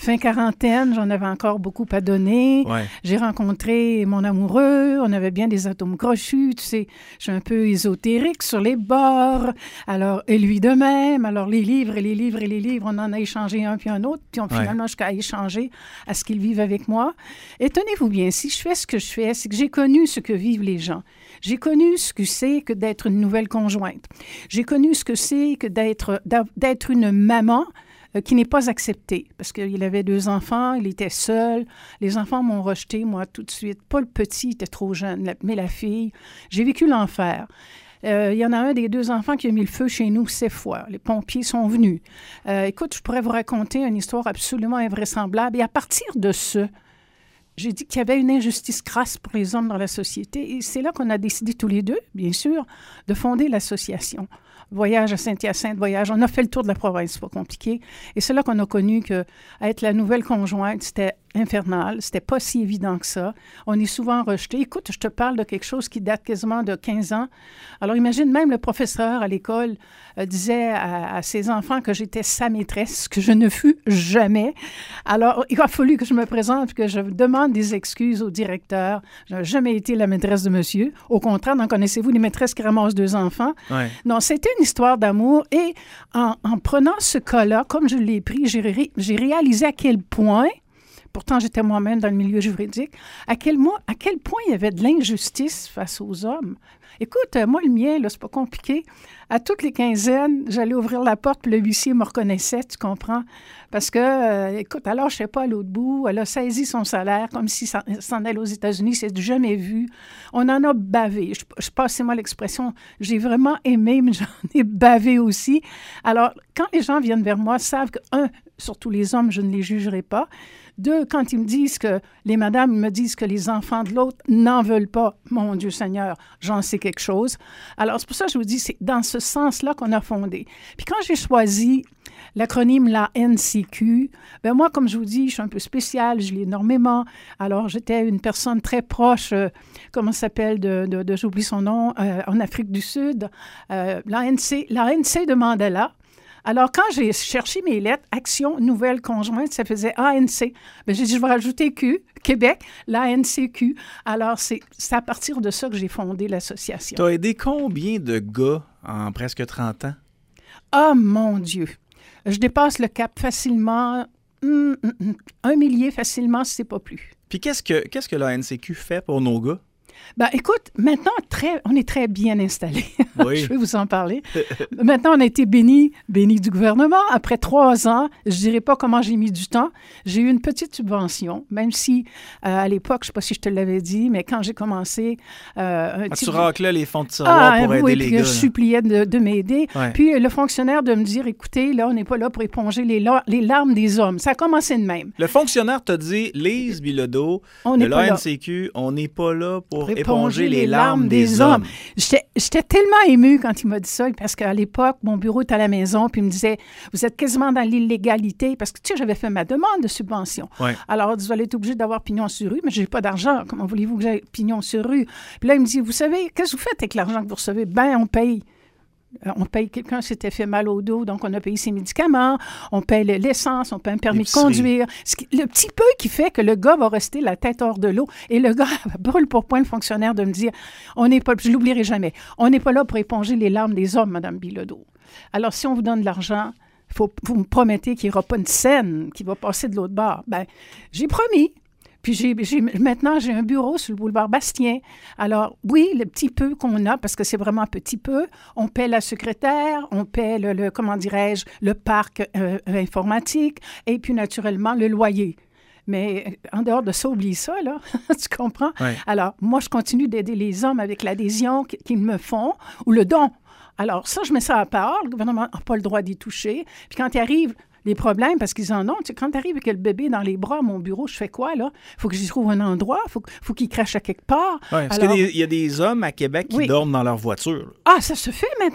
Fin quarantaine, j'en avais encore beaucoup à donner. Ouais. J'ai rencontré mon amoureux, on avait bien des atomes crochus, tu sais, je suis un peu ésotérique sur les bords. Alors, et lui de même. Alors, les livres et les livres et les livres, on en a échangé un puis un autre, puis on, Ouais. finalement, jusqu'à échanger à ce qu'ils vivent avec moi. Et tenez-vous bien, si je fais ce que je fais, c'est que j'ai connu ce que vivent les gens. J'ai connu ce que c'est que d'être une nouvelle conjointe. J'ai connu ce que c'est que d'être, d'être une maman euh, qui n'est pas acceptée. Parce qu'il avait deux enfants, il était seul. Les enfants m'ont rejeté, moi, tout de suite. Pas le petit, il était trop jeune, la- mais la fille. J'ai vécu l'enfer. Euh, il y en a un des deux enfants qui a mis le feu chez nous sept fois. Les pompiers sont venus. Euh, écoute, je pourrais vous raconter une histoire absolument invraisemblable. Et à partir de ce, j'ai dit qu'il y avait une injustice crasse pour les hommes dans la société. Et c'est là qu'on a décidé tous les deux, bien sûr, de fonder l'association. Voyage à Saint-Hyacinthe, voyage. On a fait le tour de la province, c'est pas compliqué. Et c'est là qu'on a connu que être la nouvelle conjointe, c'était infernal. C'était pas si évident que ça. On est souvent rejeté. Écoute, je te parle de quelque chose qui date quasiment de quinze ans. Alors, imagine, même le professeur à l'école euh, disait à, à ses enfants que j'étais sa maîtresse, que je ne fus jamais. Alors, il a fallu que je me présente, que je demande des excuses au directeur. Je n'ai jamais été la maîtresse de monsieur. Au contraire, n'en connaissez-vous des maîtresses qui ramassent deux enfants? Ouais. Non, c'était une histoire d'amour. Et en, en prenant ce cas-là, comme je l'ai pris, j'ai, ré, j'ai réalisé à quel point, pourtant j'étais moi-même dans le milieu juridique, à quel, moi, à quel point il y avait de l'injustice face aux hommes. Écoute, euh, moi, le mien, là, c'est pas compliqué. À toutes les quinzaines, j'allais ouvrir la porte, puis le huissier me reconnaissait, tu comprends? Parce que, euh, écoute, alors, je sais pas, à l'autre bout, elle a saisi son salaire comme si ça s'en allait aux États-Unis, c'est du jamais vu. On en a bavé. Je, je passez-moi l'expression, j'ai vraiment aimé, mais j'en ai bavé aussi. Alors, quand les gens viennent vers moi, savent que, un, surtout les hommes, je ne les jugerai pas. Deux, quand ils me disent que, les madames me disent que les enfants de l'autre n'en veulent pas, mon Dieu Seigneur, j'en sais quelque chose. Alors, c'est pour ça que je vous dis, c'est dans ce sens-là qu'on a fondé. Puis quand j'ai choisi l'acronyme la N C Q, ben moi, comme je vous dis, je suis un peu spéciale, je lis énormément. Alors, j'étais une personne très proche, euh, comment ça s'appelle, de, de, de j'oublie son nom, euh, en Afrique du Sud, euh, l'A N C, l'A N C de Mandela. Alors, quand j'ai cherché mes lettres, Action Nouvelle Conjointe, ça faisait A N C. Bien, j'ai dit, je vais rajouter Q, Québec, l'A N C Q. Alors, c'est, c'est à partir de ça que j'ai fondé l'association. Tu as aidé combien de gars en presque trente ans? Ah, mon Dieu! Je dépasse le cap facilement, hum, hum, hum, un millier facilement, si c'est pas plus. Puis qu'est-ce que, qu'est-ce que l'A N C Q fait pour nos gars? Ben, écoute, maintenant, très, on est très bien installés. Oui. Je vais vous en parler. Maintenant, on a été bénis, bénis du gouvernement. Après trois ans, je ne dirais pas comment j'ai mis du temps. J'ai eu une petite subvention, même si, euh, à l'époque, je ne sais pas si je te l'avais dit, mais quand j'ai commencé... Euh, un Ah, type tu de- raclais les fonds de tiroir Ah, pour aider oui, les puis gars. je là. suppliais de, de m'aider. Ouais. Puis le fonctionnaire de me dire, écoutez, là, on n'est pas là pour éponger les, la- les larmes des hommes. Ça a commencé de même. Le fonctionnaire t'a dit, Lise Bilodeau, On de n'est pas là. l'A N C Q, on n'est pas là pour, Pour éponger les larmes des hommes. J'étais, j'étais tellement émue quand il m'a dit ça, parce qu'à l'époque, mon bureau était à la maison, puis il me disait, vous êtes quasiment dans l'illégalité, parce que, tu sais, j'avais fait ma demande de subvention. Ouais. Alors, vous allez être obligé d'avoir pignon sur rue, mais j'ai pas d'argent. Comment voulez-vous que j'aie pignon sur rue? Puis là, il me dit, vous savez, qu'est-ce que vous faites avec l'argent que vous recevez? Ben, on paye. Euh, On paye, quelqu'un s'était fait mal au dos, donc on a payé ses médicaments, on paye le- l'essence, on paye un permis de L'épicerie. conduire. Ce qui- le petit peu qui fait que le gars va rester la tête hors de l'eau. Et le gars brûle pour point le fonctionnaire de me dire, on n'est pas, je l'oublierai jamais, on n'est pas là pour éponger les larmes des hommes, Madame Bilodeau. Alors, si on vous donne de l'argent, faut, vous me promettez qu'il n'y aura pas une scène qui va passer de l'autre bord. Ben, j'ai promis. Puis j'ai, j'ai, maintenant, j'ai un bureau sur le boulevard Bastien. Alors, oui, le petit peu qu'on a, parce que c'est vraiment petit peu, on paie la secrétaire, on paie le, le comment dirais-je, le parc euh, informatique, et puis naturellement, le loyer. Mais euh, en dehors de ça, oublie ça, là. Tu comprends? Ouais. Alors, moi, je continue d'aider les hommes avec l'adhésion qu- qu'ils me font, ou le don. Alors, ça, je mets ça à part. Le gouvernement n'a pas le droit d'y toucher. Puis quand il arrive les problèmes, parce qu'ils en ont, tu sais, quand tu arrives avec le bébé dans les bras à mon bureau, je fais quoi, là? Il faut que j'y trouve un endroit, il faut, faut qu'il crache à quelque part. Ouais, parce Alors- qu'il y a des- il y a des hommes à Québec qui Oui. dorment dans leur voiture. Ah, ça se fait maintenant?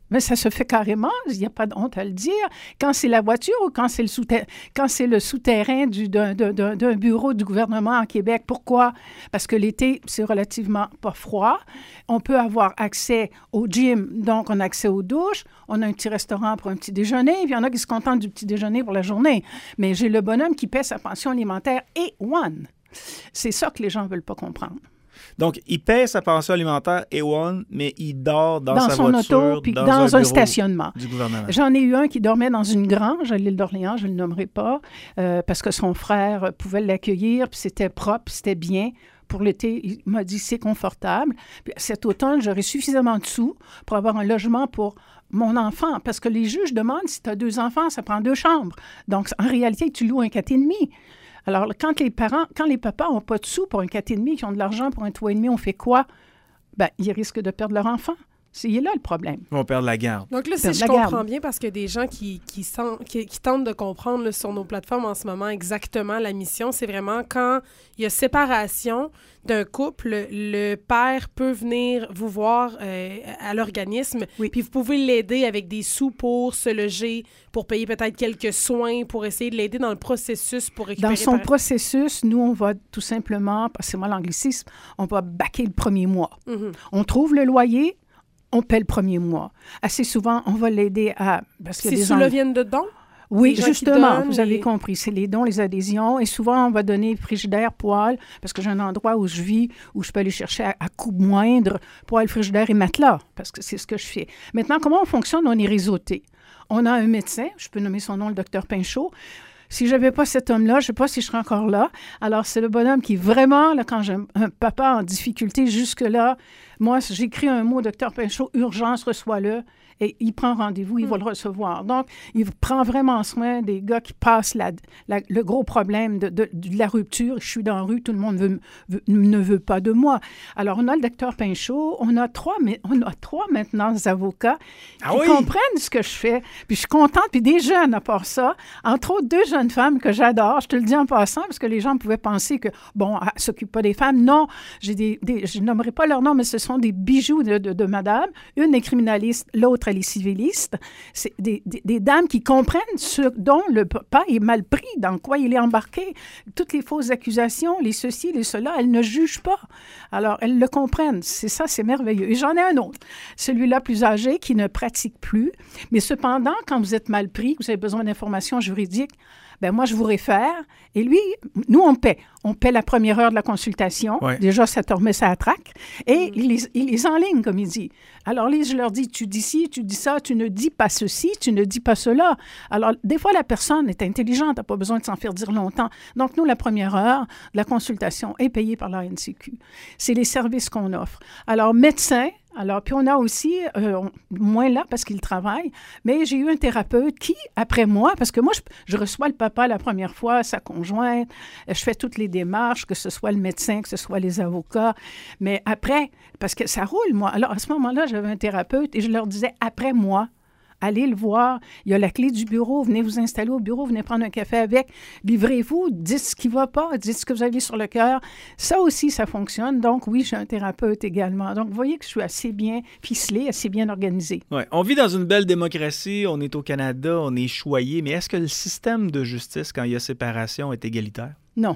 Mais ça se fait carrément, il n'y a pas de honte à le dire. Quand c'est la voiture ou quand c'est le, souter- quand c'est le souterrain du, d'un, d'un, d'un bureau du gouvernement en Québec. Pourquoi? Parce que l'été, c'est relativement pas froid. On peut avoir accès au gym, donc on a accès aux douches. On a un petit restaurant pour un petit déjeuner. Puis il y en a qui se contentent du petit déjeuner pour la journée. Mais j'ai le bonhomme qui paie sa pension alimentaire et one. C'est ça que les gens ne veulent pas comprendre. Donc, il paie sa pension alimentaire A un, mais il dort dans, dans sa son voiture, auto, puis dans, dans un, un bureau stationnement. Du gouvernement. J'en ai eu un qui dormait dans une grange à l'île d'Orléans, je ne le nommerai pas, euh, parce que son frère pouvait l'accueillir, puis c'était propre, puis c'était bien. Pour l'été, il m'a dit c'est confortable. Puis cet automne, j'aurai suffisamment de sous pour avoir un logement pour mon enfant, parce que les juges demandent si tu as deux enfants, ça prend deux chambres. Donc, en réalité, tu loues un quatre et demi. Alors, quand les parents, quand les papas n'ont pas de sous pour un quatre et demi, qui ont de l'argent pour un trois et demi, on fait quoi? Bien, ils risquent de perdre leur enfant. C'est là le problème. Ils vont perdre la garde. Donc là, si je comprends bien, parce qu'il y a des gens qui, qui, sent, qui, qui tentent de comprendre là, sur nos plateformes en ce moment exactement la mission, c'est vraiment quand il y a séparation d'un couple, le père peut venir vous voir euh, à l'organisme, oui. Puis vous pouvez l'aider avec des sous pour se loger, pour payer peut-être quelques soins, pour essayer de l'aider dans le processus pour récupérer... Dans son par... processus, nous, on va tout simplement, passez-moi l'anglicisme, on va baquer le premier mois. Mm-hmm. On trouve le loyer, on paie le premier mois. Assez souvent, on va l'aider à... Parce Ces sous-là viennent de dons? Oui, justement, donnent, vous avez et... compris. C'est les dons, les adhésions. Et souvent, on va donner frigidaire, poêle, parce que j'ai un endroit où je vis, où je peux aller chercher à, à coût moindre, poêle, frigidaire et matelas, parce que c'est ce que je fais. Maintenant, comment on fonctionne? On est réseauté. On a un médecin, je peux nommer son nom, le docteur Pinchot. Si je n'avais pas cet homme-là, je ne sais pas si je serais encore là. Alors, c'est le bonhomme qui, vraiment, là, quand j'ai un, un papa en difficulté jusque-là, moi, j'écris un mot, docteur Pinchot, urgence, reçois-le. Et il prend rendez-vous, il mm. va le recevoir. Donc, il prend vraiment soin des gars qui passent la, la, le gros problème de, de, de la rupture. Je suis dans la rue, tout le monde veut, veut, ne veut pas de moi. Alors, on a le docteur Pinchot, on a trois, on a trois maintenant avocats ah qui oui? comprennent ce que je fais. Puis je suis contente, puis des jeunes à part ça. Entre autres, deux jeunes femmes que j'adore. Je te le dis en passant, parce que les gens pouvaient penser que, bon, elle ne s'occupe pas des femmes. Non, j'ai des, des, je nommerai pas leur nom, mais ce sont des bijoux de, de, de madame. Une est criminaliste, l'autre les civilistes, c'est des, des, des dames qui comprennent ce dont le papa est mal pris, dans quoi il est embarqué. Toutes les fausses accusations, les ceci, les cela, elles ne jugent pas. Alors, elles le comprennent. C'est ça, c'est merveilleux. Et j'en ai un autre, celui-là plus âgé, qui ne pratique plus. Mais cependant, quand vous êtes mal pris, vous avez besoin d'informations juridiques, ben moi, je vous réfère. Et lui, nous, on paie. On paie la première heure de la consultation. Ouais. Déjà, ça te remet ça à traque. Et mm. il, les, il les enligne, comme il dit. Alors, là, je leur dis, tu dis ci, tu dis ça, tu ne dis pas ceci, tu ne dis pas cela. Alors, des fois, la personne est intelligente, n'a pas besoin de s'en faire dire longtemps. Donc, nous, la première heure de la consultation est payée par la N C Q. C'est les services qu'on offre. Alors, médecin, alors, puis on a aussi, euh, moins là parce qu'il travaille, mais j'ai eu un thérapeute qui, après moi, parce que moi, je, je reçois le papa la première fois, sa conjointe, je fais toutes les démarches, que ce soit le médecin, que ce soit les avocats, mais après, parce que ça roule, moi. Alors, à ce moment-là, j'avais un thérapeute et je leur disais, après moi, allez le voir, il y a la clé du bureau, venez vous installer au bureau, venez prendre un café avec, livrez-vous, dites ce qui ne va pas, dites ce que vous avez sur le cœur. Ça aussi, ça fonctionne. Donc oui, j'ai un thérapeute également. Donc vous voyez que je suis assez bien ficelée, assez bien organisée. Ouais. On vit dans une belle démocratie, on est au Canada, on est choyé, mais est-ce que le système de justice, quand il y a séparation, est égalitaire? Non.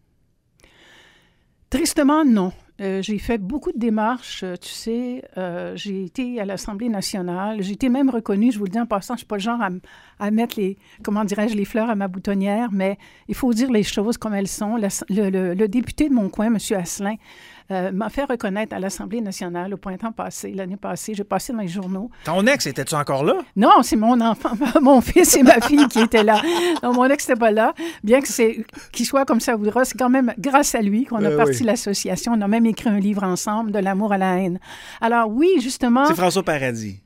Tristement, non. Euh, j'ai fait beaucoup de démarches, euh, tu sais, euh, j'ai été à l'Assemblée nationale, j'ai été même reconnue, je vous le dis en passant, je ne suis pas le genre à, à mettre les, comment dirais-je, les fleurs à ma boutonnière, mais il faut dire les choses comme elles sont. La, le, le, le député de mon coin, M. Asselin, euh, m'a fait reconnaître à l'Assemblée nationale au printemps passé, l'année passée, j'ai passé dans les journaux. Ton ex, étais-tu encore là? Non, c'est mon enfant, mon fils et ma fille qui étaient là. Non, mon ex n'était pas là, bien que c'est, qu'il soit comme ça voudra, c'est quand même grâce à lui qu'on a euh, parti oui. l'association, on a même écrit un livre ensemble, De l'amour à la haine. Alors oui, justement... C'est François Paradis.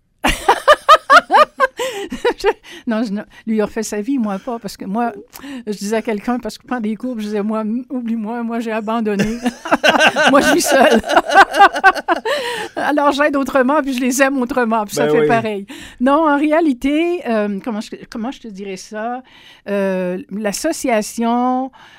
je, non, je, lui, il a refait sa vie, moi pas, parce que moi, je disais à quelqu'un, parce que je prends des cours, je disais, moi, oublie-moi, moi, j'ai abandonné. Moi, je suis seule. Alors, j'aide autrement, puis je les aime autrement, puis ben ça fait oui. pareil. Non, en réalité, euh, comment, je, comment je te dirais ça? Euh, l'association...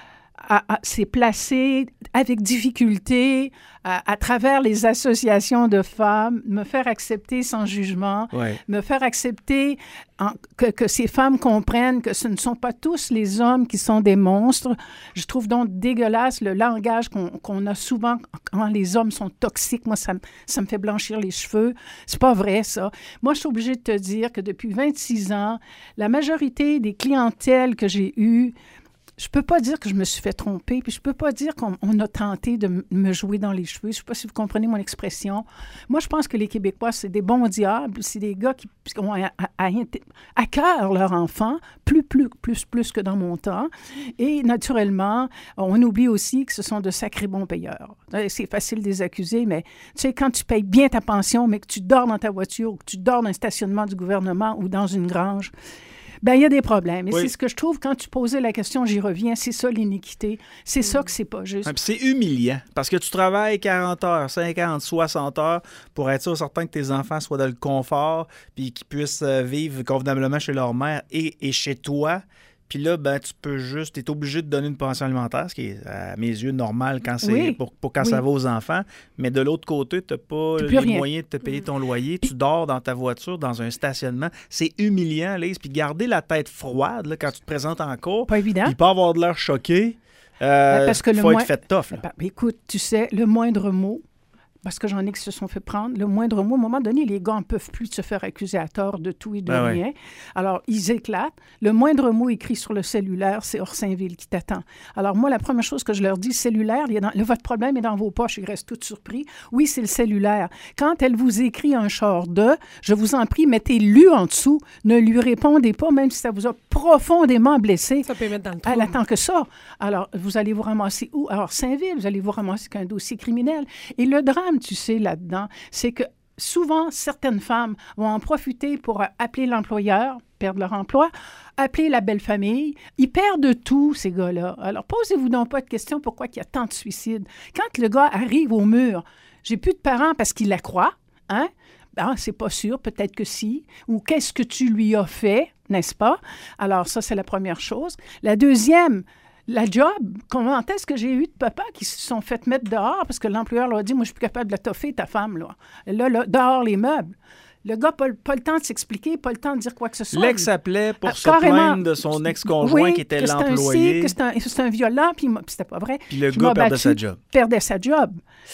à, à, s'est placé avec difficulté à, à travers les associations de femmes, me faire accepter sans jugement, Ouais. me faire accepter en, que, que ces femmes comprennent que ce ne sont pas tous les hommes qui sont des monstres. Je trouve donc dégueulasse le langage qu'on, qu'on a souvent quand les hommes sont toxiques. Moi, ça, me- ça me fait blanchir les cheveux. C'est pas vrai, ça. Moi, je suis obligée de te dire que depuis vingt-six ans, la majorité des clientèles que j'ai eues, je peux pas dire que je me suis fait tromper, puis je peux pas dire qu'on on a tenté de m- me jouer dans les cheveux. Je sais pas si vous comprenez mon expression. Moi, je pense que les Québécois, c'est des bons diables. C'est des gars qui, qui ont à, à, à, à cœur leur enfant, plus, plus, plus, plus que dans mon temps. Et naturellement, on oublie aussi que ce sont de sacrés bons payeurs. C'est facile de les accuser, mais tu sais, quand tu payes bien ta pension, mais que tu dors dans ta voiture ou que tu dors dans un stationnement du gouvernement ou dans une grange, ben il y a des problèmes. Et Oui. c'est ce que je trouve, quand tu posais la question, j'y reviens, c'est ça l'iniquité. C'est ça que c'est pas juste. Ouais, puis c'est humiliant parce que tu travailles quarante heures, cinquante, soixante heures pour être sûr certain que tes enfants soient dans le confort puis qu'ils puissent euh, vivre convenablement chez leur mère et, et chez toi. Puis là, ben, tu peux juste, tu es obligé de donner une pension alimentaire, ce qui est, à mes yeux, normal quand, c'est, Oui. pour, pour quand Oui. ça va aux enfants. Mais de l'autre côté, tu n'as pas T'as les plus rien. moyens de te payer ton loyer. Tu dors dans ta voiture, dans un stationnement. C'est humiliant, Lise. Puis garder la tête froide là, quand tu te présentes en cours, Pas évident. puis pas avoir de l'air choqué, euh, Ben, parce que le faut moins- être fait tough. Là. Ben, écoute, tu sais, le moindre mot, parce que j'en ai qui se sont fait prendre, le moindre mot, à un moment donné, les gars n'en peuvent plus de se faire accuser à tort de tout et de Ben rien. ouais. Alors, ils éclatent. Le moindre mot écrit sur le cellulaire, c'est Orsainville qui t'attend. Alors, moi, la première chose que je leur dis, cellulaire, il est dans, le, votre problème est dans vos poches. Ils restent tous surpris. Oui, c'est le cellulaire. Quand elle vous écrit un char de, je vous en prie, mettez lu en dessous. Ne lui répondez pas, même si ça vous a profondément blessé. Ça peut mettre dans le trou. Elle attend que ça. Alors, vous allez vous ramasser où? Alors, Saint-Ville, vous allez vous ramasser qu'un dossier criminel. Et le drame, tu sais, là-dedans, c'est que souvent, certaines femmes vont en profiter pour euh, appeler l'employeur, perdre leur emploi, appeler la belle famille. Ils perdent tout, ces gars-là. Alors, posez-vous donc pas de questions pourquoi il y a tant de suicides. Quand le gars arrive au mur, j'ai plus de parents parce qu'il la croit, hein? Ah, c'est pas sûr, peut-être que si. Ou qu'est-ce que tu lui as fait, n'est-ce pas? Alors, ça, c'est la première chose. La deuxième, la job. Comment est-ce que j'ai eu de papas qui se sont fait mettre dehors parce que l'employeur leur a dit, moi, je suis plus capable de la toffer, ta femme, là. Là, là dehors les meubles. Le gars, pas, pas le temps de s'expliquer, pas le temps de dire quoi que ce soit. L'ex appelait pour Ah, se carrément. plaindre de son ex-conjoint Oui, qui était que c'était un l'employé. ci, que c'était un, c'est un violent, puis, il m'a- puis c'était pas vrai. Puis le Qui gars m'a perdait battu, sa job. Perdait sa job.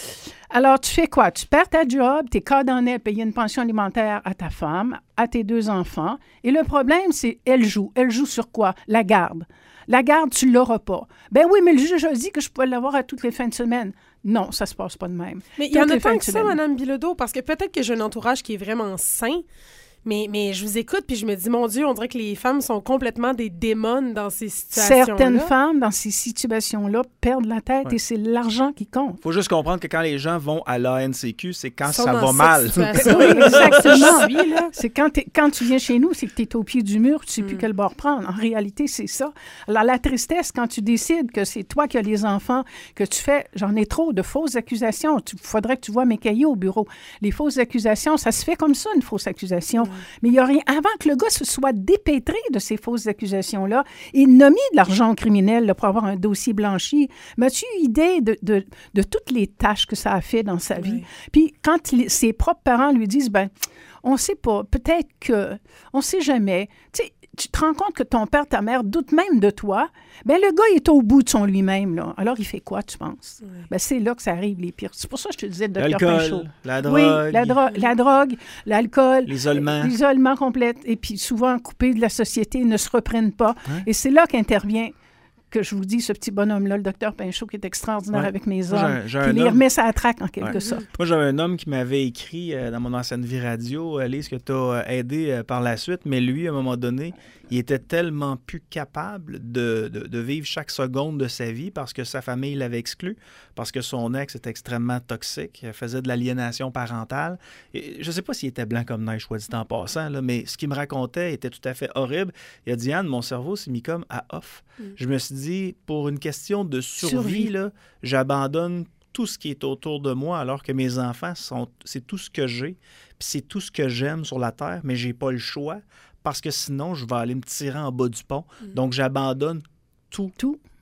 Alors, tu fais quoi? Tu perds ta job, tu es condamné à payer une pension alimentaire à ta femme, à tes deux enfants. Et le problème, c'est elle joue. Elle joue sur quoi? La garde. La garde, tu ne l'auras pas. Ben oui, mais le juge a dit que je pouvais l'avoir à toutes les fins de semaine. Non, ça se passe pas de même. Mais il y en Toutes a les fins tant de que ça, semaine. Mme Bilodeau, parce que peut-être que j'ai un entourage qui est vraiment sain, mais, mais je vous écoute puis je me dis, mon Dieu, on dirait que les femmes sont complètement des démons dans ces situations-là. Certaines femmes, dans ces situations-là, perdent la tête Ouais. et c'est l'argent qui compte. Faut juste comprendre que quand les gens vont à l'A N C Q, c'est quand Ils sont ça dans va cette mal. situation. Oui, exactement. Je suis, là. C'est quand, t'es- quand tu viens chez nous, c'est que tu es au pied du mur, tu ne sais plus Mm. quel bord prendre. En réalité, c'est ça. Alors, la tristesse, quand tu décides que c'est toi qui as les enfants, que tu fais, j'en ai trop, de fausses accusations. Il faudrait que tu vois mes cahiers au bureau. Les fausses accusations, ça se fait comme ça, une fausse accusation. Mais il y a rien. Avant que le gars se soit dépêtré de ces fausses accusations-là, il n'a mis de l'argent au criminel là, pour avoir un dossier blanchi. Mais as-tu eu idée de, de, de toutes les tâches que ça a fait dans sa vie? Oui. Puis quand il- ses propres parents lui disent, ben, on sait pas, peut-être que, on sait jamais. Tu sais, tu te rends compte que ton père, ta mère doutent même de toi. Ben le gars, il est au bout de son lui-même, là. Alors, il fait quoi, tu penses? Oui. Ben c'est là que ça arrive, les pires. C'est pour ça que je te disais, le docteur Pinchot. L'alcool, la drogue, Oui, la, dro- la drogue, l'alcool, l'isolement. l'isolement complet, et puis souvent coupés de la société, ne se reprennent pas. Ouais. Et c'est là qu'intervient, que je vous dis, ce petit bonhomme-là, le docteur Pinchot, qui est extraordinaire Ouais. avec mes Moi, j'ai hommes. un- j'ai Puis un il les homme- remet ça à traque, en quelque Ouais. sorte. Moi, j'avais un homme qui m'avait écrit euh, dans mon ancienne vie radio, euh, Lise, que tu as aidé euh, par la suite, mais lui, à un moment donné, il était tellement plus capable de, de, de vivre chaque seconde de sa vie parce que sa famille l'avait exclu, parce que son ex était extrêmement toxique, il faisait de l'aliénation parentale. Et je ne sais pas s'il était blanc comme neige, soit dit en passant, là, mais ce qu'il me racontait était tout à fait horrible. Il a dit, Anne, mon cerveau s'est mis comme à off. Mm. Je me suis dit, pour une question de survie, Survie. là, j'abandonne tout ce qui est autour de moi, alors que mes enfants, sont, c'est tout ce que j'ai, puis c'est tout ce que j'aime sur la terre, mais j'ai pas le choix, parce que sinon, je vais aller me tirer en bas du pont. Mm. Donc, j'abandonne tout. Tout.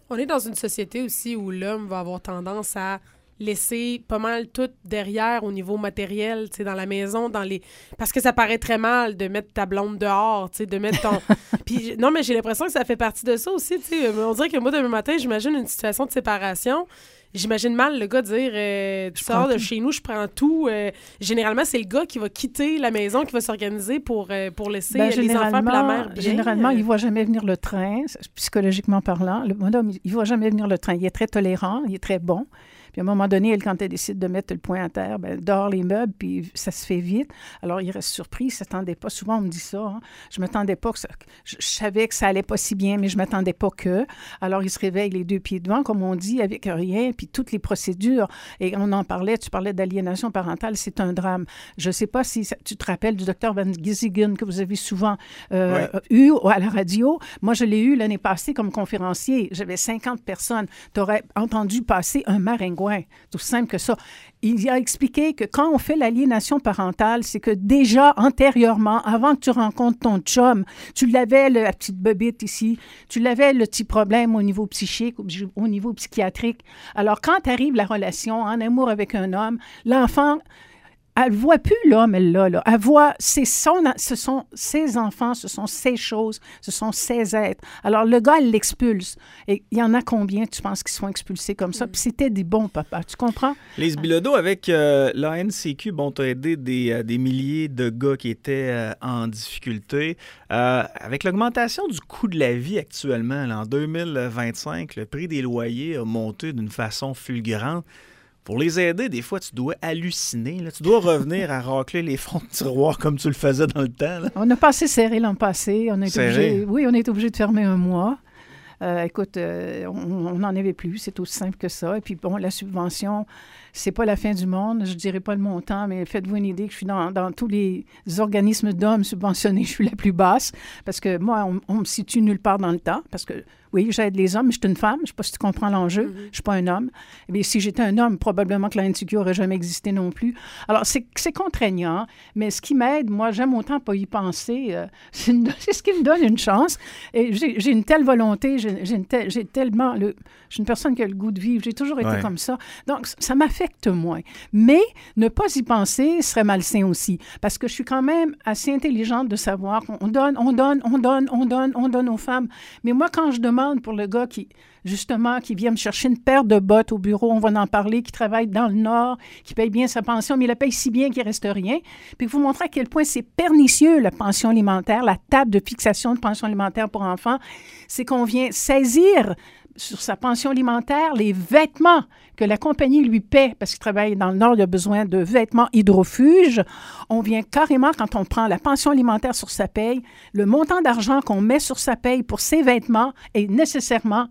On est dans une société aussi où l'homme va avoir tendance à laisser pas mal tout derrière au niveau matériel, tu sais, dans la maison, dans les... Parce que ça paraît très mal de mettre ta blonde dehors, tu sais, de mettre ton... Puis non, mais j'ai l'impression que ça fait partie de ça aussi, tu sais. On dirait que moi, demain matin, j'imagine une situation de séparation. J'imagine mal le gars dire euh, « Tu sors de tout. Chez nous, je prends tout. Euh, » Généralement, c'est le gars qui va quitter la maison, qui va s'organiser pour, euh, pour laisser ben, les enfants et la mère bien. Généralement, il ne voit jamais venir le train, psychologiquement parlant. Le bonhomme, il ne voit jamais venir le train. Il est très tolérant, il est très bon. Puis à un moment donné, elle, quand elle décide de mettre le poing à terre, ben, elle dort les meubles, puis ça se fait vite. Alors, il reste surpris, il ne s'attendait pas. Souvent, on me dit ça. Hein. Je ne m'attendais pas que ça... Je, je savais que ça allait pas si bien, mais je ne m'attendais pas que. Alors, il se réveille les deux pieds devant, comme on dit, avec rien, puis toutes les procédures. Et on en parlait, tu parlais d'aliénation parentale, c'est un drame. Je ne sais pas si ça, tu te rappelles du docteur Van Gisingen que vous avez souvent euh, ouais. eu à la radio. Moi, je l'ai eu l'année passée comme conférencier. J'avais cinquante personnes. Tu aurais entendu passer un maringouin. Tout simple que ça. Il a expliqué que quand on fait l'aliénation parentale, c'est que déjà, antérieurement, avant que tu rencontres ton chum, tu l'avais, la petite bebite ici, tu l'avais le petit problème au niveau psychique, au niveau psychiatrique. Alors, quand arrive la relation en amour avec un homme, l'enfant... Elle ne voit plus l'homme, elle là, là. Elle voit, c'est son, ce sont ses enfants, ce sont ses choses, ce sont ses êtres. Alors, le gars, elle l'expulse. Et il y en a combien, tu penses, qui sont expulsés comme ça? Puis c'était des bons papas, tu comprends? Lise Bilodeau, avec euh, l'A N C Q, bon, tu as aidé des, euh, des milliers de gars qui étaient euh, en difficulté. Euh, avec l'augmentation du coût de la vie actuellement, là, en deux mille vingt-cinq, le prix des loyers a monté d'une façon fulgurante. Pour les aider, des fois, tu dois halluciner. Là. Tu dois revenir à racler les fonds de tiroir comme tu le faisais dans le temps. Là. On a passé serré l'an passé. On a été obligé, oui, on est obligé de fermer un mois. Euh, écoute, euh, on n'en avait plus. C'est aussi simple que ça. Et puis, bon, la subvention, c'est pas la fin du monde. Je dirais pas le montant, mais faites-vous une idée que je suis dans, dans tous les organismes d'hommes subventionnés. Je suis la plus basse parce que moi, on, on me situe nulle part dans le temps parce que oui, j'aide les hommes, mais je suis une femme. Je ne sais pas si tu comprends l'enjeu. Mm-hmm. Je ne suis pas un homme. Eh bien, si j'étais un homme, probablement que la N C Q n'aurait jamais existé non plus. Alors, c'est, c'est contraignant, mais ce qui m'aide, moi, j'aime autant pas y penser. Euh, c'est, une, c'est ce qui me donne une chance. Et j'ai, j'ai une telle volonté, j'ai, j'ai, une telle, j'ai tellement... Le, je suis une personne qui a le goût de vivre. J'ai toujours été ouais. comme ça. Donc, ça m'affecte moins. Mais ne pas y penser serait malsain aussi, parce que je suis quand même assez intelligente de savoir qu'on donne, on donne, on donne, on donne, on donne aux femmes. Mais moi, quand je demande pour le gars qui, justement, qui vient me chercher une paire de bottes au bureau, on va en parler, qui travaille dans le Nord, qui paye bien sa pension, mais il la paye si bien qu'il ne reste rien. Puis vous montrer à quel point c'est pernicieux, la pension alimentaire, la table de fixation de pension alimentaire pour enfants, c'est qu'on vient saisir sur sa pension alimentaire les vêtements que la compagnie lui paie, parce qu'il travaille dans le Nord, il a besoin de vêtements hydrofuges. On vient carrément, quand on prend la pension alimentaire sur sa paye, le montant d'argent qu'on met sur sa paye pour ses vêtements est nécessairement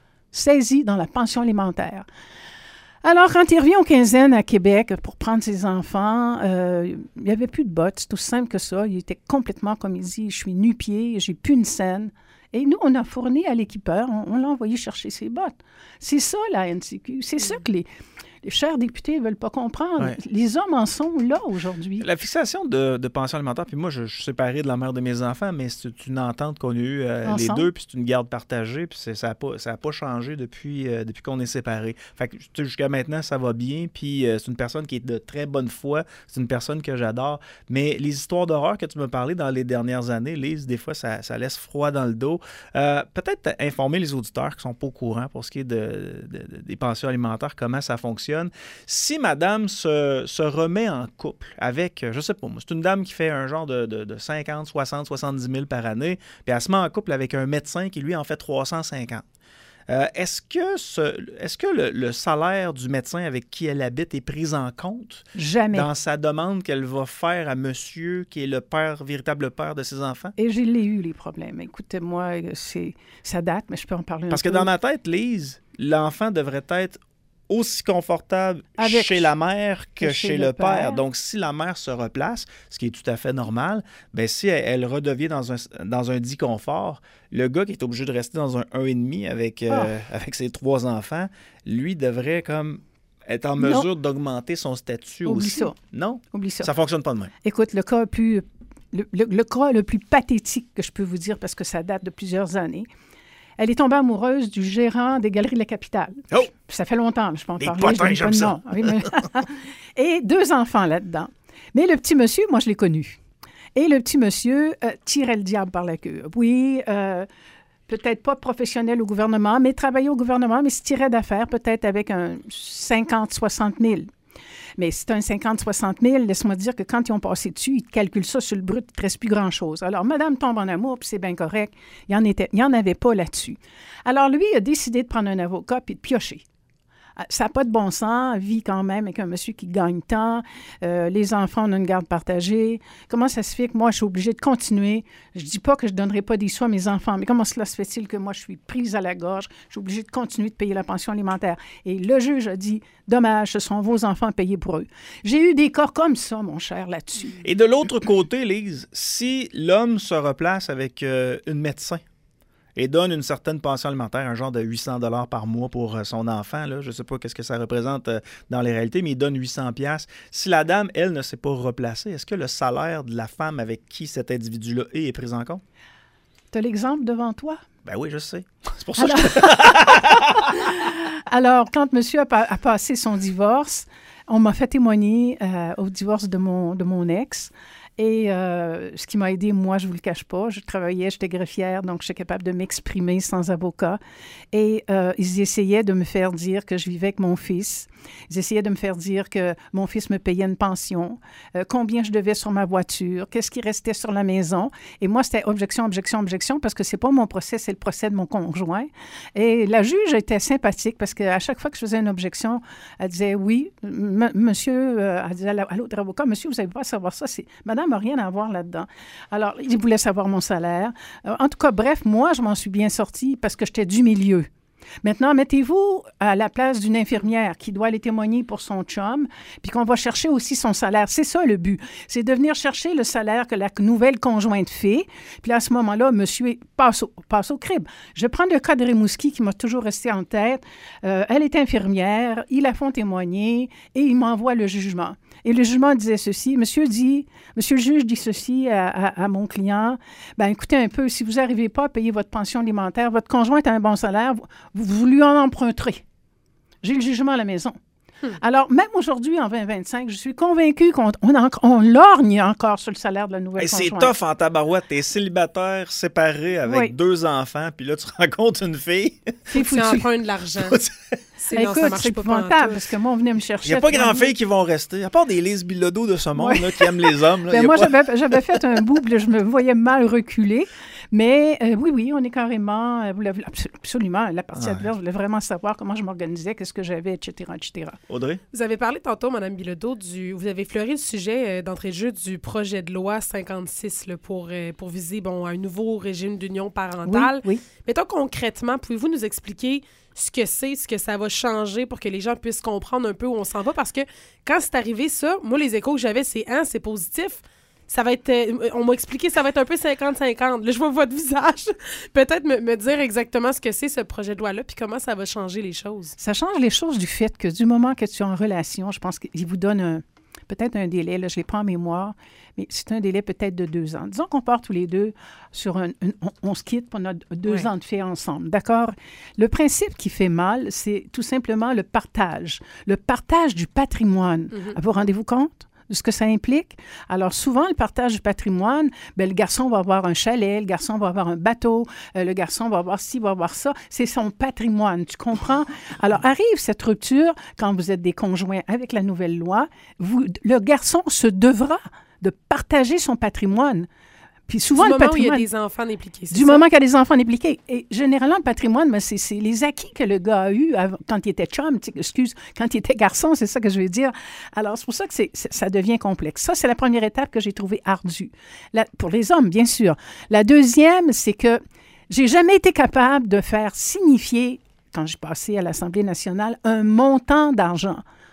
saisi dans la pension alimentaire. Alors, quand il revient aux quinzaines à Québec pour prendre ses enfants, euh, il n'y avait plus de bottes, c'est aussi simple que ça. Il était complètement, comme il dit, je suis nu-pied, j'ai plus une scène. Et nous, on a fourni à l'équipeur, on, on l'a envoyé chercher ses bottes. C'est ça, la N C Q. C'est mmh. ça que les, les chers députés ne veulent pas comprendre. Ouais. Les hommes en sont là aujourd'hui. La fixation de, de pension alimentaire, puis moi, je, je suis séparé de la mère de mes enfants, mais c'est une entente qu'on a eue euh, les deux, puis c'est une garde partagée, puis c'est, ça n'a pas, ça a pas changé depuis, euh, depuis qu'on est séparés. Fait que jusqu'à maintenant, ça va bien, puis euh, c'est une personne qui est de très bonne foi, c'est une personne que j'adore, mais les histoires d'horreur que tu m'as parlé dans les dernières années, Lise, des fois, ça, ça laisse froid dans le dos. Euh, peut-être informer les auditeurs qui ne sont pas au courant pour ce qui est de, de, de, des pensions alimentaires, comment ça fonctionne. Si madame se, se remet en couple avec, je sais pas moi, c'est une dame qui fait un genre de, de, de cinquante, soixante, soixante-dix mille par année, puis elle se met en couple avec un médecin qui, lui, en fait trois cent cinquante. Euh, est-ce que, ce, est-ce que le, le salaire du médecin avec qui elle habite est pris en compte? Jamais. Dans sa demande qu'elle va faire à monsieur qui est le père, véritable père de ses enfants? Et je l'ai eu, les problèmes. Écoutez-moi, c'est, ça date, mais je peux en parler un Parce peu. Parce que dans ma tête, Lise, l'enfant devrait être aussi confortable avec, chez la mère que, que chez, chez le, le père. père. Donc, si la mère se replace, ce qui est tout à fait normal, bien, si elle, elle redevient dans un, dans un dit confort, le gars qui est obligé de rester dans un un virgule cinq avec, euh, oh. avec ses trois enfants, lui devrait comme être en mesure non. d'augmenter son statut Oublie aussi. Ça. Non? Oublie ça. Ça ne fonctionne pas de même. Écoute, le cas, plus, le, le, le cas le plus pathétique que je peux vous dire, parce que ça date de plusieurs années, Elle est tombée amoureuse du gérant des Galeries de la Capitale. Oh! Ça fait longtemps, je peux en Des parler. potins, je j'aime donne pas ça. de nom. Oui, mais... Et deux enfants là-dedans. Mais le petit monsieur, moi, je l'ai connu. Et le petit monsieur euh, tirait le diable par la queue. Oui, euh, peut-être pas professionnel au gouvernement, mais travaillait au gouvernement, mais se tirait d'affaires peut-être avec un cinquante soixante mille. Mais si tu as un cinquante soixante mille, laisse-moi dire que quand ils ont passé dessus, ils te calculent ça sur le brut, il ne te reste plus grand-chose. Alors, madame tombe en amour, puis c'est bien correct. Il n'y en, en avait pas là-dessus. Alors, lui, il a décidé de prendre un avocat puis de piocher. Ça n'a pas de bon sens, vit quand même avec un monsieur qui gagne tant, euh, les enfants, on a une garde partagée. Comment ça se fait que moi, je suis obligée de continuer? Je ne dis pas que je ne donnerai pas des sous à mes enfants, mais comment cela se fait-il que moi, je suis prise à la gorge, je suis obligée de continuer de payer la pension alimentaire? Et le juge a dit, dommage, ce sont vos enfants payés pour eux. J'ai eu des cas comme ça, mon cher, là-dessus. Et de l'autre côté, Lise, si l'homme se replace avec euh, une médecin, et donne une certaine pension alimentaire, un genre de huit cents dollars par mois pour euh, son enfant. Là. Je ne sais pas qu'est-ce que ça représente euh, dans les réalités, mais il donne huit cents dollars. Si la dame, elle, ne s'est pas replacée, est-ce que le salaire de la femme avec qui cet individu-là est, est pris en compte? Tu as l'exemple devant toi? Ben oui, je sais. C'est pour ça Alors... que je... Alors, quand monsieur a, pa- a passé son divorce, on m'a fait témoigner euh, au divorce de mon, de mon ex. Et euh, ce qui m'a aidé, moi, je ne vous le cache pas, je travaillais, j'étais greffière, donc j'étais capable de m'exprimer sans avocat. Et euh, ils essayaient de me faire dire que je vivais avec mon fils. Ils essayaient de me faire dire que mon fils me payait une pension, euh, combien je devais sur ma voiture, qu'est-ce qui restait sur la maison. Et moi, c'était objection, objection, objection, parce que c'est pas mon procès, c'est le procès de mon conjoint. Et la juge était sympathique, parce qu'à chaque fois que je faisais une objection, elle disait, oui, m- monsieur, euh, elle disait à l'autre avocat, monsieur, vous n'avez pas à savoir ça, c'est... Madame n'a rien à voir là-dedans. Alors, il voulait savoir mon salaire. Euh, en tout cas, bref, moi, je m'en suis bien sortie parce que j'étais du milieu. Maintenant, mettez-vous à la place d'une infirmière qui doit aller témoigner pour son chum, puis qu'on va chercher aussi son salaire. C'est ça le but. C'est de venir chercher le salaire que la nouvelle conjointe fait. Puis à ce moment-là, monsieur passe au, passe au crime. Je prends le cas de Rimouski qui m'a toujours resté en tête. Euh, elle est infirmière, ils la font témoigner et ils m'envoient le jugement. Et le jugement disait ceci. Monsieur dit, monsieur le juge dit ceci à, à, à mon client. Ben écoutez un peu, si vous n'arrivez pas à payer votre pension alimentaire, votre conjointe a un bon salaire, vous, vous lui en emprunterez. J'ai le jugement à la maison. Hmm. Alors, même aujourd'hui, en vingt vingt-cinq, je suis convaincue qu'on on, en, on lorgne encore sur le salaire de la nouvelle hey, conjointe. C'est tough en tabarouette. T'es célibataire, séparé, avec oui. deux enfants, puis là, tu rencontres une fille. C'est foutu. Tu empruntes de l'argent. C'est, non, écoute, c'est épouvantable, parce que moi, on venait me chercher. Il n'y a pas grand filles qui vont rester, à part des Lise Bilodeau de ce monde ouais. là, qui aiment les hommes. Là, ben moi, pas... j'avais, j'avais fait un bout, puis je me voyais mal reculer. Mais euh, oui, oui, on est carrément... Euh, absolument, la partie ouais. adverse voulait vraiment savoir comment je m'organisais, qu'est-ce que j'avais, et cetera, et cetera. Audrey? Vous avez parlé tantôt, Mme Bilodeau, du, vous avez fleuri le sujet euh, d'entrée de jeu du projet de loi cinquante-six là, pour, euh, pour viser bon, un nouveau régime d'union parentale. Oui, oui. Mettons concrètement, pouvez-vous nous expliquer ce que c'est, ce que ça va changer pour que les gens puissent comprendre un peu où on s'en va? Parce que quand c'est arrivé ça, moi, les échos que j'avais, c'est « hein, c'est positif ». Ça va être, euh, on m'a expliqué, ça va être un peu cinquante cinquante. Là, je vois votre visage. Peut-être me, me dire exactement ce que c'est, ce projet de loi-là, puis comment ça va changer les choses. Ça change les choses du fait que du moment que tu es en relation, je pense qu'il vous donne un, peut-être un délai, là, je ne l'ai pas en mémoire, mais c'est un délai peut-être de deux ans. Disons qu'on part tous les deux sur un... un on, on se quitte, puis on a deux ouais. ans de fait ensemble, d'accord? Le principe qui fait mal, c'est tout simplement le partage. Le partage du patrimoine. Mm-hmm. Vous rendez-vous compte de ce que ça implique? Alors, souvent, le partage du patrimoine, bien, le garçon va avoir un chalet, le garçon va avoir un bateau, euh, le garçon va avoir ci, va avoir ça. C'est son patrimoine, tu comprends? Alors, arrive cette rupture, quand vous êtes des conjoints avec la nouvelle loi, vous, le garçon se devra de partager son patrimoine. Puis souvent, du le moment patrimoine, où il y a des enfants impliqués. Du ça? moment qu'il y a des enfants impliqués. Et généralement, le patrimoine, ben, c'est, c'est les acquis que le gars a eu avant, quand il était chum, excuse, quand il était garçon, c'est ça que je veux dire. Alors, c'est pour ça que c'est, c'est, ça devient complexe. Ça, c'est la première étape que j'ai trouvée ardue. La, pour les hommes, bien sûr. La deuxième, c'est que j'ai jamais été capable de faire signifier, quand j'ai passé à l'Assemblée nationale, un montant d'argent.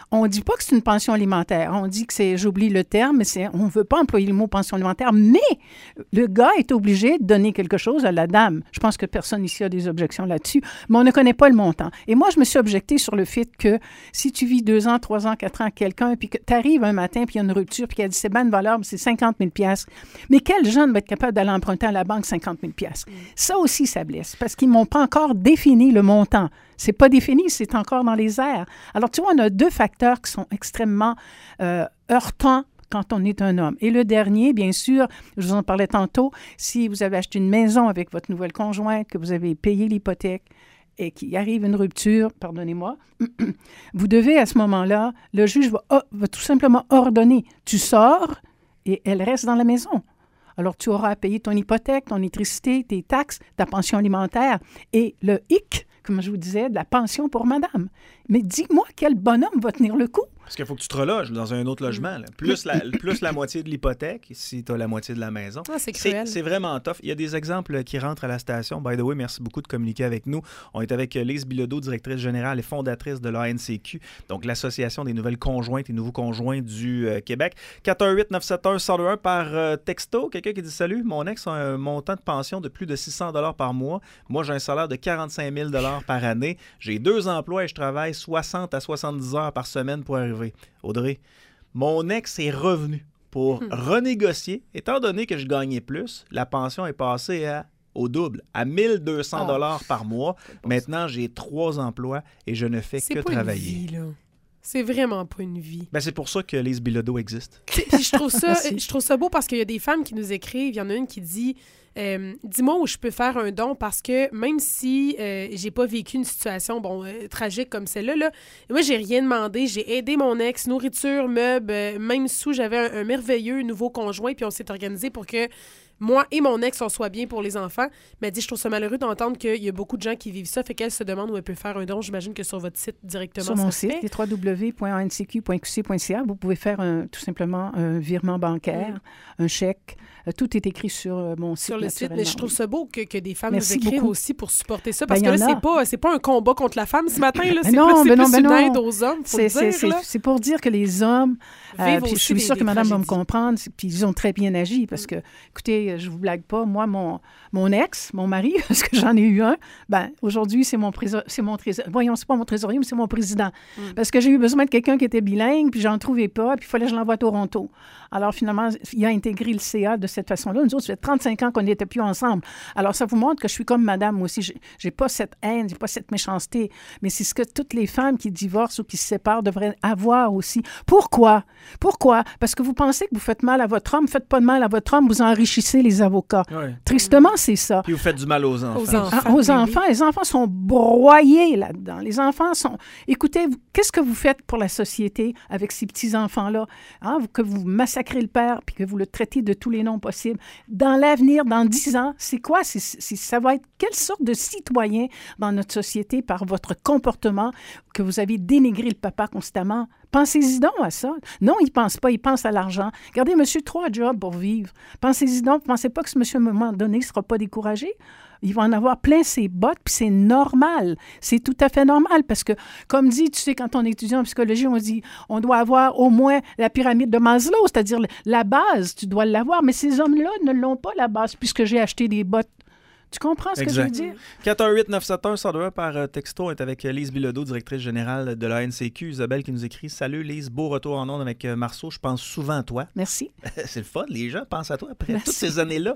On ne dit pas que c'est une pension alimentaire. On dit que c'est, j'oublie le terme, mais c'est, on ne veut pas employer le mot pension alimentaire, mais le gars est obligé de donner quelque chose à la dame. Je pense que personne ici a des objections là-dessus, mais on ne connaît pas le montant. Et moi, je me suis objectée sur le fait que si tu vis deux ans, trois ans, quatre ans avec quelqu'un, puis que tu arrives un matin, puis il y a une rupture, puis qu'il a dit c'est bonne valeur, c'est cinquante mille piastres. Mais quel jeune va être capable d'aller emprunter à la banque cinquante mille piastres? Ça aussi, ça blesse, parce qu'ils ne m'ont pas encore défini le montant. C'est pas défini, c'est encore dans les airs. Alors, tu vois, on a deux facteurs qui sont extrêmement euh, heurtants quand on est un homme. Et le dernier, bien sûr, je vous en parlais tantôt, si vous avez acheté une maison avec votre nouvelle conjointe, que vous avez payé l'hypothèque et qu'il arrive une rupture, pardonnez-moi, vous devez à ce moment-là, le juge va, oh, va tout simplement ordonner, tu sors et elle reste dans la maison. Alors, tu auras à payer ton hypothèque, ton électricité, tes taxes, ta pension alimentaire et le hic, comme je vous disais, de la pension pour madame. Mais dis-moi, quel bonhomme va tenir le coup? Parce qu'il faut que tu te reloges dans un autre logement. Là. Plus, la, plus la moitié de l'hypothèque, si tu as la moitié de la maison. Ah, c'est cruel. C'est, c'est vraiment tough. Il y a des exemples qui rentrent à la station. By the way, merci beaucoup de communiquer avec nous. On est avec Lise Bilodeau, directrice générale et fondatrice de l'A N C Q, donc l'Association des nouvelles conjointes et nouveaux conjoints du euh, Québec. quatre un huit neuf sept un un zéro deux un par euh, texto. Quelqu'un qui dit « Salut, mon ex a un montant de pension de plus de six cents dollars par mois. Moi, j'ai un salaire de quarante-cinq mille dollars par année. J'ai deux emplois et je travaille soixante à soixante-dix heures par semaine pour arriver. » Audrey, mon ex est revenu pour hmm. renégocier. Étant donné que je gagnais plus, la pension est passée à, au double, à mille deux cents dollars oh. par mois. Maintenant, j'ai trois emplois et je ne fais c'est que pas travailler. Une vie, là. C'est vraiment pas une vie. Ben, c'est pour ça que Lise Bilodeau existe. Puis je trouve ça, je trouve ça beau parce qu'il y a des femmes qui nous écrivent. Il y en a une qui dit euh, « Dis-moi où je peux faire un don parce que même si euh, j'ai pas vécu une situation bon euh, tragique comme celle-là, là, moi, j'ai rien demandé. J'ai aidé mon ex, nourriture, meubles, euh, même sous, j'avais un, un merveilleux nouveau conjoint puis on s'est organisé pour que moi et mon ex, on soit bien pour les enfants. » Mais elle dit, je trouve ça malheureux d'entendre qu'il y a beaucoup de gens qui vivent ça. Fait qu'elle se demande où elle peut faire un don. J'imagine que sur votre site directement. Sur mon ça site, fait. w w w point a n c q point q c point c a, vous pouvez faire un, tout simplement un virement bancaire, mm. un chèque. Tout est écrit sur euh, mon site. Sur le site, mais je trouve ça beau que, que des femmes Merci nous écrivent beaucoup. aussi pour supporter ça. Parce ben, que là, c'est pas, c'est pas un combat contre la femme ce matin. Là, c'est non, pas, c'est ben plus non, ben une non. aide aux hommes, faut c'est, le dire. C'est, là. c'est pour dire que les hommes, euh, puis je suis sûre que madame va me tragédies. comprendre, puis ils ont très bien agi parce que, écoutez, je vous blague pas, moi, mon, mon ex, mon mari, parce que j'en ai eu un, ben aujourd'hui, c'est mon trésorier, c'est mon trésorier, voyons, c'est pas mon trésorier, mais c'est mon président. Mm. Parce que j'ai eu besoin de quelqu'un qui était bilingue, puis j'en trouvais pas, puis il fallait que je l'envoie à Toronto. Alors finalement, il a intégré le C A de cette façon-là. Nous autres, ça fait trente-cinq ans qu'on n'était plus ensemble. Alors ça vous montre que je suis comme madame, moi aussi. J'ai, j'ai pas cette haine, j'ai pas cette méchanceté, mais c'est ce que toutes les femmes qui divorcent ou qui se séparent devraient avoir aussi. Pourquoi? Pourquoi? Parce que vous pensez que vous faites mal à votre homme, faites pas de mal à votre homme, vous enrichissez les avocats. Oui. Tristement, c'est ça. Puis vous faites du mal aux enfants. Aux enfants, ah, aux enfants. Les enfants sont broyés là-dedans. Les enfants sont... Écoutez, vous, qu'est-ce que vous faites pour la société avec ces petits-enfants-là? Hein, que vous massacrez le père puis que vous le traitez de tous les noms possibles. Dans l'avenir, dans dix ans, c'est quoi? C'est, c'est, ça va être quelle sorte de citoyen dans notre société par votre comportement que vous avez dénigré le papa constamment? Pensez-y donc à ça. Non, il ne pense pas, il pense à l'argent. Regardez, monsieur, trois jobs pour vivre. Pensez-y donc. Pensez pas que ce monsieur, à un moment donné, ne sera pas découragé. Il va en avoir plein ses bottes, puis c'est normal. C'est tout à fait normal parce que, comme dit, tu sais, quand on est étudiant en psychologie, on dit on doit avoir au moins la pyramide de Maslow, c'est-à-dire la base, tu dois l'avoir. Mais ces hommes-là ne l'ont pas, la base, puisque j'ai acheté des bottes. Tu comprends ce exact. que je veux dire? quatre un huit neuf sept un un zéro deux un par texto. On est avec Lise Bilodeau, directrice générale de l'A N C Q. Isabelle qui nous écrit « Salut Lise, beau retour en ondes avec Marceau. Je pense souvent à toi. » Merci. C'est le fun, les gens pensent à toi après Merci. toutes ces années-là.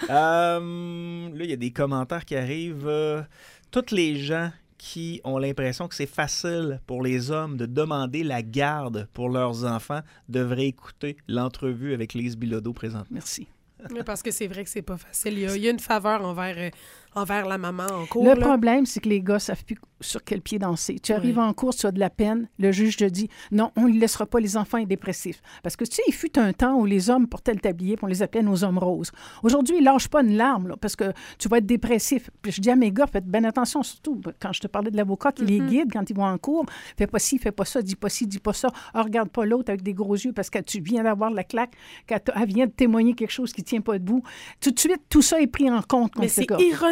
euh, là, il y a des commentaires qui arrivent. Euh, toutes les gens qui ont l'impression que c'est facile pour les hommes de demander la garde pour leurs enfants devraient écouter l'entrevue avec Lise Bilodeau présentement. Merci. Oui, parce que c'est vrai que c'est pas facile. Il y a, il y a une faveur envers, euh, envers la maman en cours. Le là. problème, c'est que les gars ne savent plus sur quel pied danser. Tu arrives oui. en cours, tu as de la peine, le juge te dit « Non, on ne laissera pas les enfants dépressifs. » Parce que tu sais, il fut un temps où les hommes portaient le tablier et on les appelait nos hommes roses. Aujourd'hui, ils ne lâchent pas une larme là, parce que tu vas être dépressif. Puis je dis à mes gars, faites bien attention, surtout quand je te parlais de l'avocat qui mm-hmm. les guide quand ils vont en cours. Fais pas ci, fais pas ça, dis pas ci, dis pas ça. Ah, regarde pas l'autre avec des gros yeux parce que tu viens d'avoir la claque, qu'elle vient de témoigner quelque chose qui ne tient pas debout. Tout de suite, tout ça est pris en compte. Mais c'est gars. ironique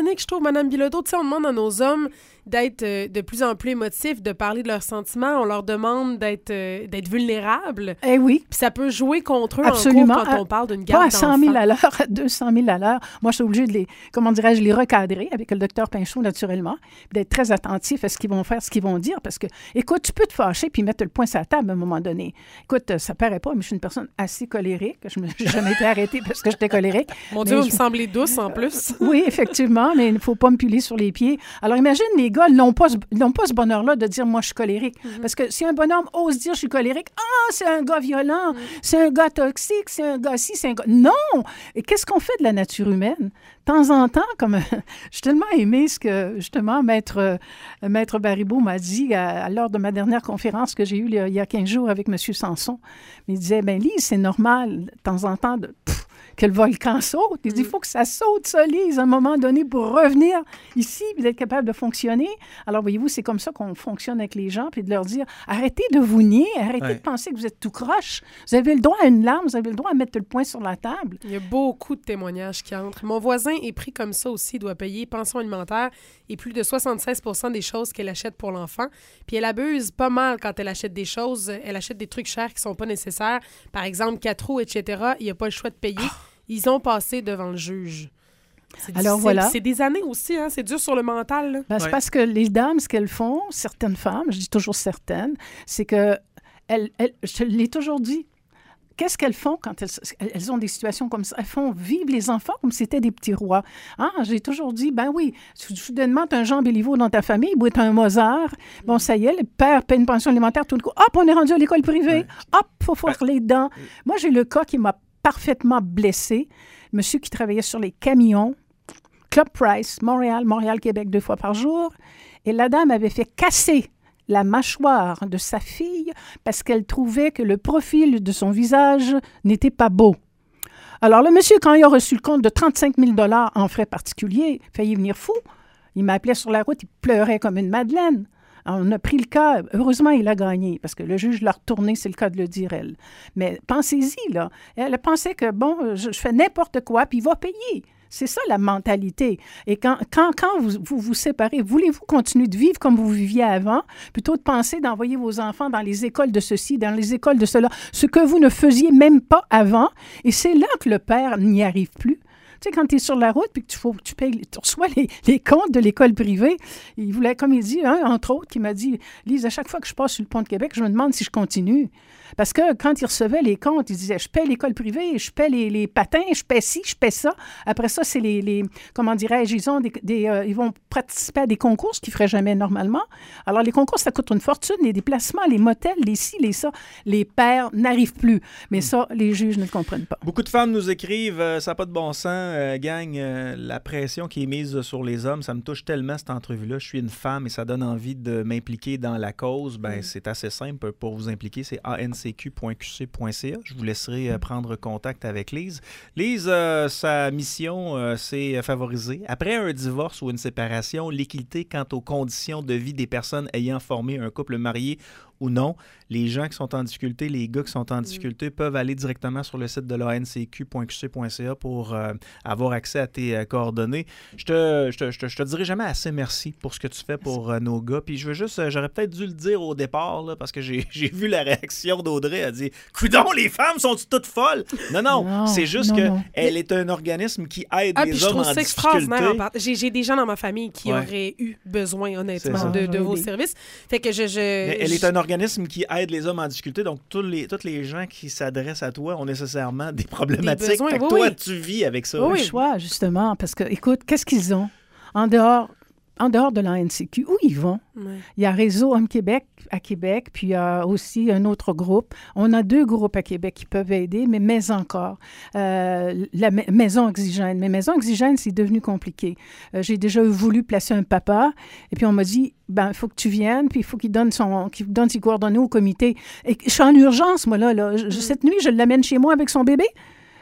ironique, je trouve, Mme Bilodeau. Tu sais, on demande à nos hommes d'être euh, de plus en plus émotifs, de parler de leurs sentiments. On leur demande d'être euh, d'être vulnérables. Eh oui. Puis ça peut jouer contre eux Absolument. en cours quand on parle d'une garde Pas à cent mille d'enfants. à l'heure, à deux cent mille à l'heure. Moi, je suis obligée de les, comment dirais-je, les recadrer avec le docteur Pinchot, naturellement, puis d'être très attentif à ce qu'ils vont faire, ce qu'ils vont dire, parce que, écoute, tu peux te fâcher puis mettre le poing sur la table à un moment donné. Écoute, ça paraît pas, mais je suis une personne assez colérique. Je n'ai jamais été arrêtée parce que j'étais colérique. Mon Mais Dieu, vous je- me semblez douce en plus. Oui, effectivement, mais il ne faut pas me piler sur les pieds. Alors, imagine, les gars n'ont pas, ce- n'ont pas ce bonheur-là de dire « moi, je suis colérique Mm-hmm. Parce que si un bonhomme ose dire « je suis colérique », « ah, c'est un gars violent, c'est un gars toxique, c'est un gars ci, c'est un gars... » Non! Et qu'est-ce qu'on fait de la nature humaine? De temps en temps, comme j'ai tellement aimé ce que, justement, Maître, euh, Maître Baribeau m'a dit à, à lors de ma dernière conférence que j'ai eue il y a, il y a quinze jours avec M. Sanson. Il disait « ben Lise, c'est normal, de temps en temps, de... Pff, que le volcan saute. Il dit, il faut que ça saute, ça, Lise, à un moment donné, pour revenir ici, puis d'être capable de fonctionner. » Alors, voyez-vous, c'est comme ça qu'on fonctionne avec les gens, puis de leur dire, arrêtez de vous nier, arrêtez Ouais. de penser que vous êtes tout croche. Vous avez le droit à une larme, vous avez le droit à mettre le poing sur la table. Il y a beaucoup de témoignages qui entrent. Mon voisin est pris comme ça aussi, il doit payer pension alimentaire et plus de soixante-seize pour cent des choses qu'elle achète pour l'enfant. Puis elle abuse pas mal quand elle achète des choses. Elle achète des trucs chers qui sont pas nécessaires. Par exemple, quatre roues, et cetera. Il n'y a pas le choix de payer. Ils ont passé devant le juge. C'est Alors, difficile. voilà. C'est des années aussi, hein? C'est dur sur le mental, là. Ben, c'est Ouais. parce que les dames, ce qu'elles font, certaines femmes, je dis toujours certaines, c'est que elles, elles, je l'ai toujours dit, qu'est-ce qu'elles font quand elles, elles ont des situations comme ça? Elles font vivre les enfants comme si c'était des petits rois. Hein? J'ai toujours dit, ben oui, soudainement, tu as un Jean Béliveau dans ta famille, ou tu as un Mozart, bon, ça y est, le père paie une pension alimentaire, tout le coup, hop, on est rendu à l'école privée, Ouais. hop, il faut faire les dents. Moi, j'ai le cas qui m'a parfaitement blessée, monsieur qui travaillait sur les camions, Club Price, Montréal, Montréal-Québec, deux fois par jour, et la dame avait fait casser la mâchoire de sa fille parce qu'elle trouvait que le profil de son visage n'était pas beau. Alors, le monsieur, quand il a reçu le compte de trente-cinq mille dollars en frais particuliers, il a failli venir fou. Il m'appelait sur la route, il pleurait comme une madeleine. Alors, on a pris le cas. Heureusement, il a gagné, parce que le juge l'a retourné, c'est le cas de le dire, elle. Mais pensez-y, là. Elle pensait que, bon, je, je fais n'importe quoi, puis il va payer. C'est ça, la mentalité. Et quand, quand, quand vous, vous vous séparez, voulez-vous continuer de vivre comme vous viviez avant, plutôt de penser d'envoyer vos enfants dans les écoles de ceci, dans les écoles de cela, ce que vous ne faisiez même pas avant. Et c'est là que le père n'y arrive plus. Tu sais, quand tu es sur la route puis que tu, faut, tu, payes, tu reçois les, les comptes de l'école privée, il voulait, comme il dit, hein, entre autres, qui m'a dit, Lise, à chaque fois que je passe sur le pont de Québec, je me demande si je continue. Parce que quand il recevait les comptes, il disait, je paie l'école privée, je paie les, les patins, je paie ci, je paie ça. Après ça, c'est les, les comment dirais-je, ils, ont des, des, euh, ils vont participer à des concours, ce qu'ils ne feraient jamais normalement. Alors, les concours, ça coûte une fortune, les déplacements, les motels, les ci, les ça. Les pères n'arrivent plus. Mais ça, les juges ne le comprennent pas. Beaucoup de femmes nous écrivent euh, ça n'a pas de bon sens, euh, gang, euh, la pression qui est mise sur les hommes, ça me touche tellement cette entrevue-là. Je suis une femme et ça donne envie de m'impliquer dans la cause. Ben, Mm. c'est assez simple pour vous impliquer, c'est a n c q point q c point c a. Je vous laisserai euh, prendre contact avec Lise. Lise, euh, sa mission, euh, c'est favoriser, après un divorce ou une séparation, l'équité quant aux conditions de vie des personnes ayant formé un couple marié ou non. Les gens qui sont en difficulté, les gars qui sont en difficulté peuvent aller directement sur le site de l'a n c q point q c point c a pour euh, avoir accès à tes euh, coordonnées. Je te, je, te, je, te, je te dirai jamais assez merci pour ce que tu fais pour euh, nos gars. Puis je veux juste, euh, j'aurais peut-être dû le dire au départ, là, parce que j'ai, j'ai vu la réaction d'Audrey. Elle dit « Coudon, les femmes sont toutes folles? » Non, non, Non, c'est juste non, non. qu'elle est un organisme qui aide Ah, puis les je hommes trouve en ça extraordinaire. difficulté. en part- J'ai, j'ai des gens dans ma famille qui Ouais. auraient eu besoin, C'est honnêtement, ça. de, de Ah, vos oui. services. Fait que je... je Mais elle je- est un organisme qui aide les hommes en difficulté, donc tous les, tous les gens qui s'adressent à toi ont nécessairement des problématiques. besoins, Fait que oui, toi, oui. tu vis avec ça. Oui, Le oui. choix, justement, parce que, écoute, qu'est-ce qu'ils ont en dehors, en dehors de l'A N C Q? Où ils vont? Ouais. Il y a Réseau Homme Québec à Québec, puis il y a aussi un autre groupe. On a deux groupes à Québec qui peuvent aider, mais mais encore. Euh, la ma- maison oxygène. Mais maison oxygène, c'est devenu compliqué. Euh, j'ai déjà voulu placer un papa, et puis on m'a dit, ben, il faut que tu viennes, puis il faut qu'il donne, son, qu'il donne ses coordonnées au comité. Et je suis en urgence, moi, là. là. Je- Cette nuit, je l'amène chez moi avec son bébé.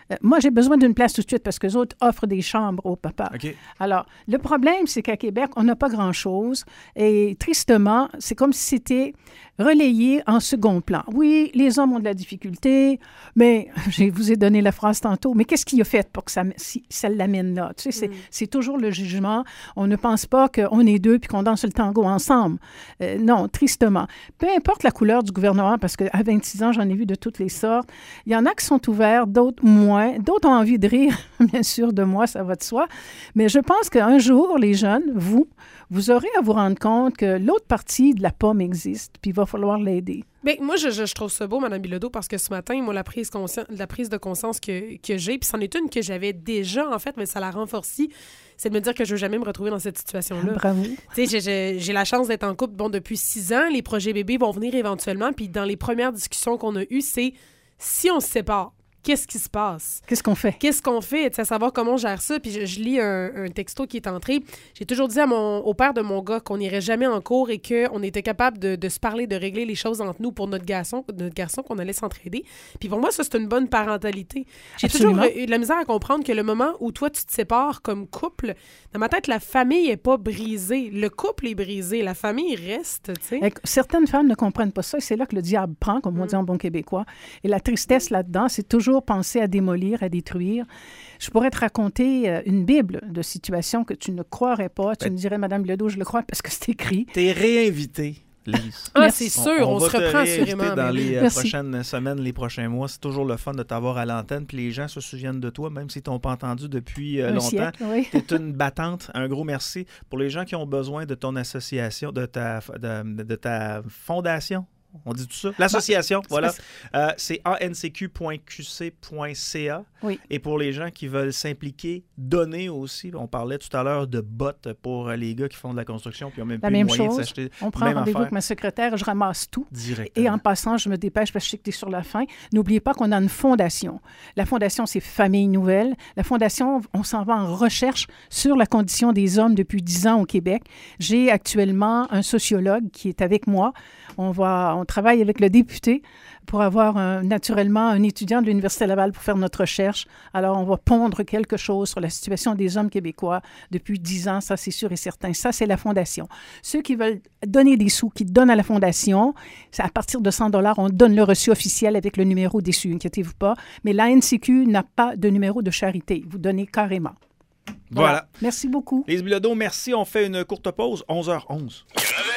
Euh, moi, j'ai besoin d'une place tout de suite parce que les autres offrent des chambres au papa. OK. Alors, le problème, c'est qu'à Québec, on n'a pas grand-chose. Et tristement, c'est comme si c'était relayé en second plan. Oui, les hommes ont de la difficulté, mais je vous ai donné la phrase tantôt, mais qu'est-ce qu'il a fait pour que ça, si, ça l'amène là? Tu sais, c'est, mm. c'est toujours le jugement. On ne pense pas qu'on est deux puis qu'on danse le tango ensemble. Euh, non, tristement. Peu importe la couleur du gouvernement, parce qu'à vingt-six ans, j'en ai vu de toutes les sortes. Il y en a qui sont ouverts, d'autres moins. D'autres ont envie de rire, bien sûr, de moi, ça va de soi. Mais je pense qu'un jour, les jeunes, vous, vous aurez à vous rendre compte que l'autre partie de la pomme existe, puis il va falloir l'aider. Bien, moi, je, je, je trouve ça beau, Mme Bilodeau, parce que ce matin, moi, la prise, consci- la prise de conscience que, que j'ai, puis c'en est une que j'avais déjà, en fait, mais ça la renforcit, c'est de me dire que je ne veux jamais me retrouver dans cette situation-là. Bravo. Tu sais, j'ai, j'ai, j'ai la chance d'être en couple, bon, depuis six ans. Les projets bébés vont venir éventuellement, puis dans les premières discussions qu'on a eues, c'est si on se sépare, qu'est-ce qui se passe? Qu'est-ce qu'on fait? Qu'est-ce qu'on fait? Tu sais, à savoir comment on gère ça. Puis je, je lis un, un texto qui est entré. J'ai toujours dit à mon, au père de mon gars qu'on n'irait jamais en cours et qu'on était capable de, de se parler, de régler les choses entre nous pour notre garçon, notre garçon qu'on allait s'entraider. Puis pour moi, ça, c'est une bonne parentalité. J'ai Absolument. toujours eu de la misère à comprendre que le moment où toi, tu te sépares comme couple, dans ma tête, la famille n'est pas brisée. Le couple est brisé. La famille reste, tu sais. Certaines femmes ne comprennent pas ça et c'est là que le diable prend, comme on dit en bon québécois. Et la tristesse là-dedans, c'est toujours penser à démolir, à détruire. Je pourrais te raconter euh, une bible de situations que tu ne croirais pas. Tu ben, me dirais, Madame Bilodeau, je le crois parce que c'est écrit. T'es réinvitée, Lise. Ah, c'est sûr, on, on, on se reprend assurément. Dans les euh, prochaines semaines, les prochains mois. C'est toujours le fun de t'avoir à l'antenne, puis les gens se souviennent de toi, même s'ils t'ont pas entendu depuis euh, un longtemps. Siècle, oui. T'es une battante. Un gros merci. Pour les gens qui ont besoin de ton association, de ta, de, de ta fondation, on dit tout ça? L'association, bah, voilà. Euh, c'est a n c q point q c point c a. Oui. Et pour les gens qui veulent s'impliquer, donner aussi. On parlait tout à l'heure de bottes pour les gars qui font de la construction puis ils n'ont même la plus même les moyens chose. de s'acheter. On prend rendez-vous avec ma secrétaire, je ramasse tout. Directement. Et en passant, je me dépêche parce que je sais que tu es sur la fin. N'oubliez pas qu'on a une fondation. La fondation, c'est Famille Nouvelle. La fondation, on s'en va en recherche sur la condition des hommes depuis dix ans au Québec. J'ai actuellement un sociologue qui est avec moi. On va, on travaille avec le député pour avoir un, naturellement un étudiant de l'Université Laval pour faire notre recherche. Alors, on va pondre quelque chose sur la situation des hommes québécois depuis dix ans, ça c'est sûr et certain. Ça, c'est la Fondation. Ceux qui veulent donner des sous, qui donnent à la Fondation, c'est à partir de cent dollars, on donne le reçu officiel avec le numéro déçu, inquiétez-vous pas. Mais l'A N C Q n'a pas de numéro de charité. Vous donnez carrément. Voilà. voilà. Merci beaucoup. Lise Bilodeau, merci. On fait une courte pause, onze heures onze.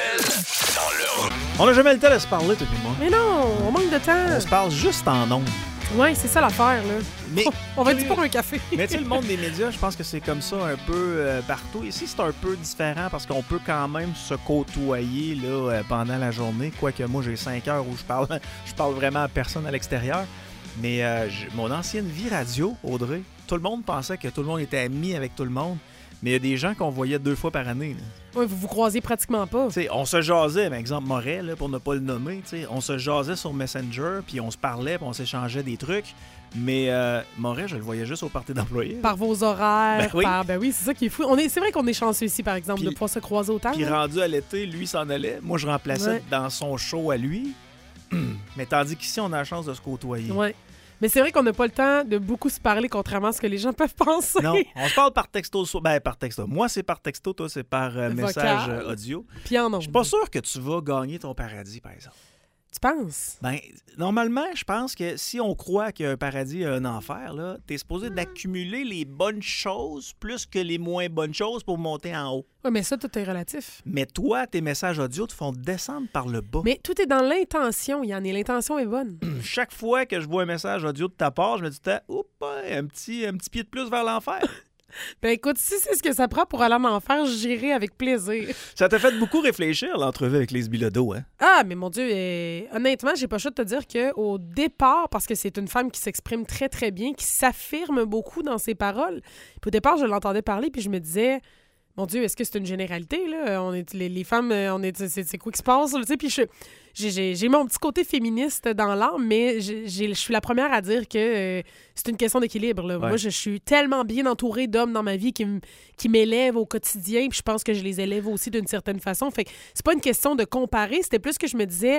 On n'a jamais le temps de se parler, toi et moi. Mais non, on manque de temps. On se parle juste en ondes. Oui, c'est ça l'affaire, là. Mais, oh, on va dire pour un café. Mais tu sais, le monde des médias, je pense que c'est comme ça un peu euh, partout. Ici, c'est un peu différent parce qu'on peut quand même se côtoyer là, euh, pendant la journée. Quoique moi, j'ai cinq heures où je parle, je parle vraiment à personne à l'extérieur. Mais euh, mon ancienne vie radio, Audrey, tout le monde pensait que tout le monde était ami avec tout le monde. Mais il y a des gens qu'on voyait deux fois par année. Oui, vous vous croisez pratiquement pas. T'sais, on se jasait, par exemple, Moret, là, pour ne pas le nommer. T'sais, on se jasait sur Messenger, puis on se parlait, puis on s'échangeait des trucs. Mais euh, Moret, je le voyais juste au party d'employés. Par vos horaires. Ben oui, par, ben oui c'est ça qui est fou. On est, c'est vrai qu'on est chanceux ici, par exemple, pis, de pouvoir se croiser autant. Puis hein? rendu à l'été, lui s'en allait. Moi, je remplaçais ouais. dans son show à lui. Mais tandis qu'ici, on a la chance de se côtoyer. Oui. Mais c'est vrai qu'on n'a pas le temps de beaucoup se parler, contrairement à ce que les gens peuvent penser. Non, on se parle par texto. Ben, par texto. Moi, c'est par texto. Toi, c'est par euh, message euh, audio. Puis en Je suis pas sûr que tu vas gagner ton paradis, par exemple. Tu penses? Ben, normalement, je pense que si on croit qu'il y a un paradis et un enfer, là, t'es supposé d'accumuler les bonnes choses plus que les moins bonnes choses pour monter en haut. Oui, mais ça, tout est relatif. Mais toi, tes messages audio te font descendre par le bas. Mais tout est dans l'intention, Yann, et l'intention est bonne. Chaque fois que je vois un message audio de ta part, je me dis, oups, un petit, un petit pied de plus vers l'enfer. Ben écoute, si c'est ce que ça prend pour aller en enfer, j'irai avec plaisir. Ça t'a fait beaucoup réfléchir, l'entrevue avec Lise Bilodeau, hein? Ah, mais mon Dieu, euh, honnêtement, j'ai pas le choix de te dire qu'au départ, parce que c'est une femme qui s'exprime très, très bien, qui s'affirme beaucoup dans ses paroles, puis au départ, je l'entendais parler, puis je me disais... Mon Dieu, est-ce que c'est une généralité, là? On est, les, les femmes, on est, c'est, c'est quoi qui se passe, là? Tu sais, puis je, j'ai, j'ai, j'ai mon petit côté féministe dans l'âme, mais j'ai, j'ai, je suis la première à dire que euh, c'est une question d'équilibre, là. Ouais. Moi, je, je suis tellement bien entourée d'hommes dans ma vie qui, m- qui m'élèvent au quotidien, puis je pense que je les élève aussi d'une certaine façon. Fait que c'est pas une question de comparer, c'était plus que je me disais...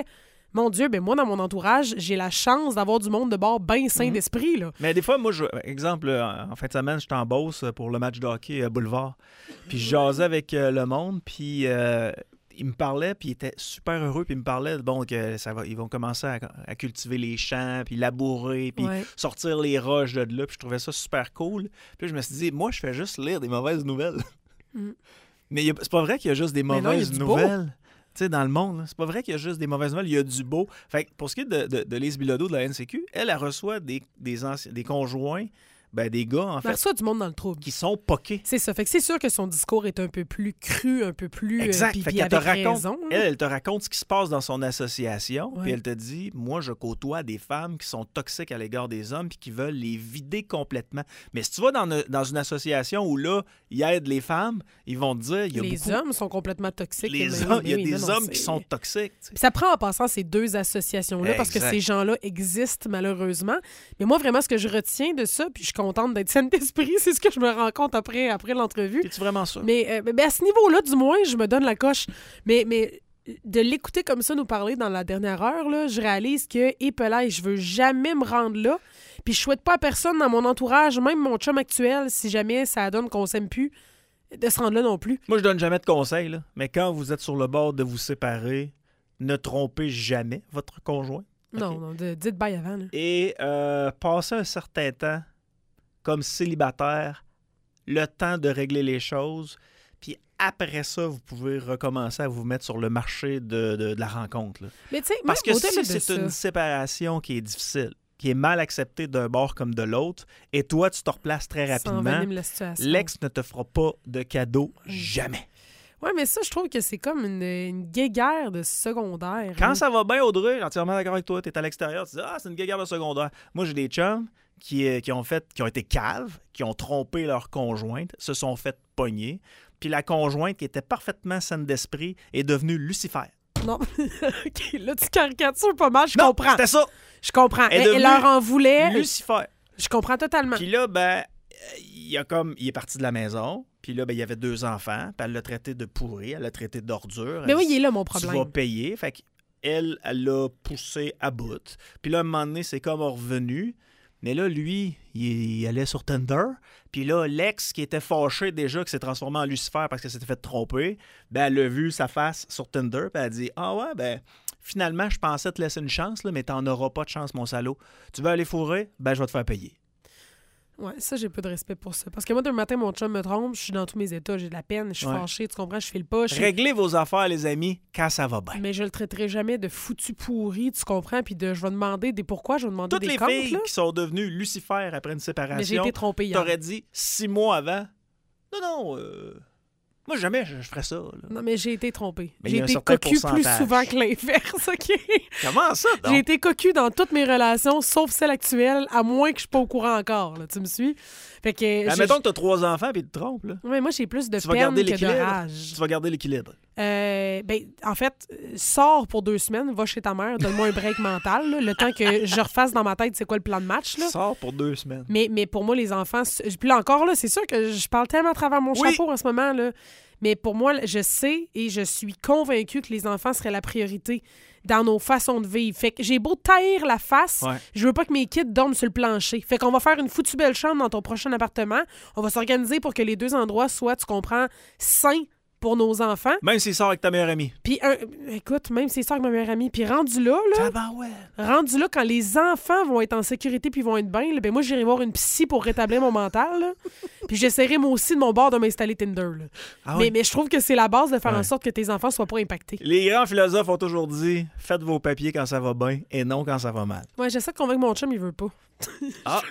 Mon Dieu, ben moi, dans mon entourage, j'ai la chance d'avoir du monde de bord bien sain Mhm. d'esprit, là. Mais des fois, moi, je, exemple, en fin de semaine, j'étais en Beauce pour le match de hockey à Boulevard. Puis je jasais avec euh, le monde, puis euh, il me parlait, puis il était super heureux, puis il me parlait bon, que ça va, ils vont commencer à, à cultiver les champs, puis labourer, puis Ouais. sortir les roches de là, puis je trouvais ça super cool. Puis je me suis dit, moi, je fais juste lire des mauvaises nouvelles. Mm. Mais il y a- c'est pas vrai qu'il y a juste des Mais non, il y a mauvaises du beau. nouvelles. Tu sais, dans le monde, là. C'est pas vrai qu'il y a juste des mauvaises nouvelles, il y a du beau. Fait que pour ce qui est de, de, de Lise Bilodeau de la N C Q, elle, elle reçoit des, des, anciens, des conjoints, ben, des gars, en Elle fait, reçoit du monde dans le trouble. qui sont poqués. C'est ça. Fait que c'est sûr que son discours est un peu plus cru, un peu plus... euh, Exact. puis- Fait puis qu'elle te avec raconte, raison, là. elle, elle te raconte ce qui se passe dans son association, Ouais. puis elle te dit, moi, je côtoie des femmes qui sont toxiques à l'égard des hommes puis qui veulent les vider complètement. Mais si tu vas dans, une- dans une association où là, ils aident les femmes, ils vont te dire, il y a Les beaucoup... hommes sont complètement toxiques. Les mais oui, hommes, mais il y a oui, des non, non, hommes c'est- qui sont toxiques. tu sais. Puis ça prend en passant ces deux associations-là parce que Exact. ces gens-là existent malheureusement. Mais moi, vraiment, ce que je retiens de ça, puis je suis contente d'être saine d'esprit, c'est ce que je me rends compte après, après l'entrevue. Es-tu vraiment ça? Mais, euh, mais à ce niveau-là, du moins, je me donne la coche. Mais, mais de l'écouter comme ça nous parler dans la dernière heure, là, je réalise que, épelay, je veux jamais me rendre là. Puis je souhaite pas à personne dans mon entourage, même mon chum actuel, si jamais ça donne qu'on s'aime plus, de se rendre là non plus. Moi, je donne jamais de conseils, là. Mais quand vous êtes sur le bord de vous séparer, ne trompez jamais votre conjoint. Non, OK. non, de- dites bye avant. Là. Et euh, passez un certain temps comme célibataire, le temps de régler les choses. Puis après ça, vous pouvez recommencer à vous mettre sur le marché de, de- de la rencontre, là. Mais tu sais, Parce que même au-delà si de c'est ça- une séparation qui est difficile, qui est mal acceptée d'un bord comme de l'autre, et toi, tu te replaces très ça rapidement, envenime la situation. l'ex ne te fera pas de cadeau jamais. Ouais, mais ça, je trouve que c'est comme une, une guéguerre de secondaire. Quand hein. ça va bien, Audrey, je suis entièrement d'accord avec toi, tu es à l'extérieur, tu dis « Ah, c'est une guéguerre de secondaire ». Moi, j'ai des chums qui, euh, qui ont fait, qui ont été caves, qui ont trompé leur conjointe, se sont fait pogner, puis la conjointe, qui était parfaitement saine d'esprit, est devenue Lucifer. Non. OK, là, tu caricatures pas mal. Je Non, comprends. c'était ça, Je comprends. Elle est Elle, elle devenue leur en voulait. Lucifer. Je comprends totalement. Puis là, ben, euh, il, a comme, il est parti de la maison, puis là, ben, il y avait deux enfants, puis elle l'a traité de pourri, elle l'a traité d'ordure. Mais Elle oui, dit, il est là, mon tu problème. vas payer. Fait qu'elle, elle l'a poussé à bout. Puis là, à un moment donné, c'est comme revenu. Mais là, lui, il, il allait sur Tinder. Puis là, l'ex qui était fâché déjà, qui s'est transformé en Lucifer parce qu'elle s'était fait tromper, ben, elle a vu sa face sur Tinder. Puis elle a dit « Ah ouais, ben, finalement, je pensais te laisser une chance, là, mais t'en auras pas de chance, mon salaud. Tu veux aller fourrer? Ben, je vais te faire payer. » Ouais, ça, j'ai peu de respect pour ça. Parce que moi, d'un matin, mon chum me trompe, je suis dans tous mes états, j'ai de la peine, je suis Ouais. fâchée, tu comprends, je file pas. Je suis- Réglez vos affaires, les amis, quand ça va bien. Mais je le traiterai jamais de foutu pourri, tu comprends, puis de je vais demander des pourquoi, je vais demander Toutes des les comptes, filles là. qui sont devenues Lucifer après une Mais j'ai séparation, été trompée hier. t'aurais dit six mois avant, non, non, euh, moi jamais je, je ferais ça. là. Non, mais j'ai été trompée. Mais il y J'ai a un été certain cocu plus pourcentage. souvent que l'inverse, OK? Comment ça, donc? J'ai été cocu dans toutes mes relations, sauf celle actuelle, à moins que je suis pas au courant encore, là, tu me suis? Fait que... Ben, je- mettons que t'as trois enfants et tu te trompes, là. Ouais, moi, j'ai plus de Tu vas peine garder que de l'équilibre. rage. Tu vas garder l'équilibre. Euh, ben, en fait, euh, sors pour deux semaines, va chez ta mère, donne-moi un break mental, là, le temps que je refasse dans ma tête c'est quoi le plan de match. Là. Sors pour deux semaines. Mais, mais pour moi, les enfants... c'est- Puis là encore, là, c'est sûr que je parle tellement à travers mon Oui. chapeau en ce moment. Là. Mais pour moi, je sais et je suis convaincue que les enfants seraient la priorité dans nos façons de vivre. Fait que j'ai beau taire la face, Ouais. je veux pas que mes kids dorment sur le plancher. Fait qu'on va faire une foutue belle chambre dans ton prochain appartement. On va s'organiser pour que les deux endroits soient, tu comprends, sains pour nos enfants. Même s'il sort avec ta meilleure amie. Puis, un- écoute, même si c'est ça avec ma meilleure amie, puis rendu là, là, Tabarouette. rendu là, quand les enfants vont être en sécurité puis vont être bien, là, ben moi, j'irai voir une psy pour rétablir mon mental, là. Puis j'essaierai moi aussi de mon bord de m'installer Tinder, là. Ah mais, oui. mais je trouve que c'est la base de faire Ouais. en sorte que tes enfants soient pas impactés. Les grands philosophes ont toujours dit « Faites vos papiers quand ça va bien et non quand ça va mal. Ouais, j'essaie de convaincre mon chum, il veut pas. » Ah!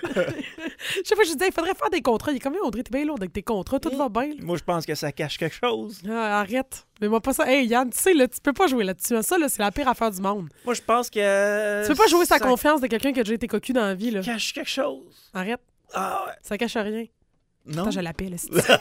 Je sais pas, je disais, il faudrait faire des contrats. Il est comme, Audrey, t'es bien lourde avec tes contrats, tout va bien. là. Moi, je pense que ça cache quelque chose. Ah, arrête. Mais moi, pas ça. Hey, Yann, tu sais, là, tu peux pas jouer là-dessus. Ça, là, c'est la pire affaire du monde. Moi, je pense que... Tu peux pas jouer sa ça confiance de quelqu'un qui a déjà été cocu dans la vie, là. cache quelque chose. Arrête. Ah ouais. Ça cache rien. Non? Attends, je l'appelle.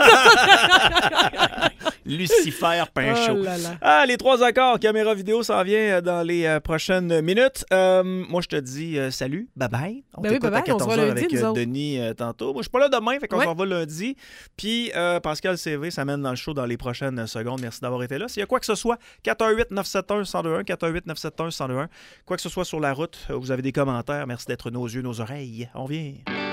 Lucifer Pinchot. Oh là là. Ah, les trois accords, caméra vidéo s'en vient dans les euh, prochaines minutes. Euh, moi, je te dis euh, salut, bye-bye. On Ben oui, t'écoute bye-bye, à on se voit quatorze heures lundi, avec nous euh, autres. Denis euh, tantôt. Moi, je suis pas là demain, fait qu'on Ouais. s'en va lundi. Puis euh, Pascal C V s'amène dans le show dans les prochaines secondes. Merci d'avoir été là. S'il y a quoi que ce soit, quatre un huit neuf sept un un zéro deux un, quatre un huit neuf sept un un zéro deux un. Quoi que ce soit sur la route, vous avez des commentaires. Merci d'être nos yeux, nos oreilles. On vient.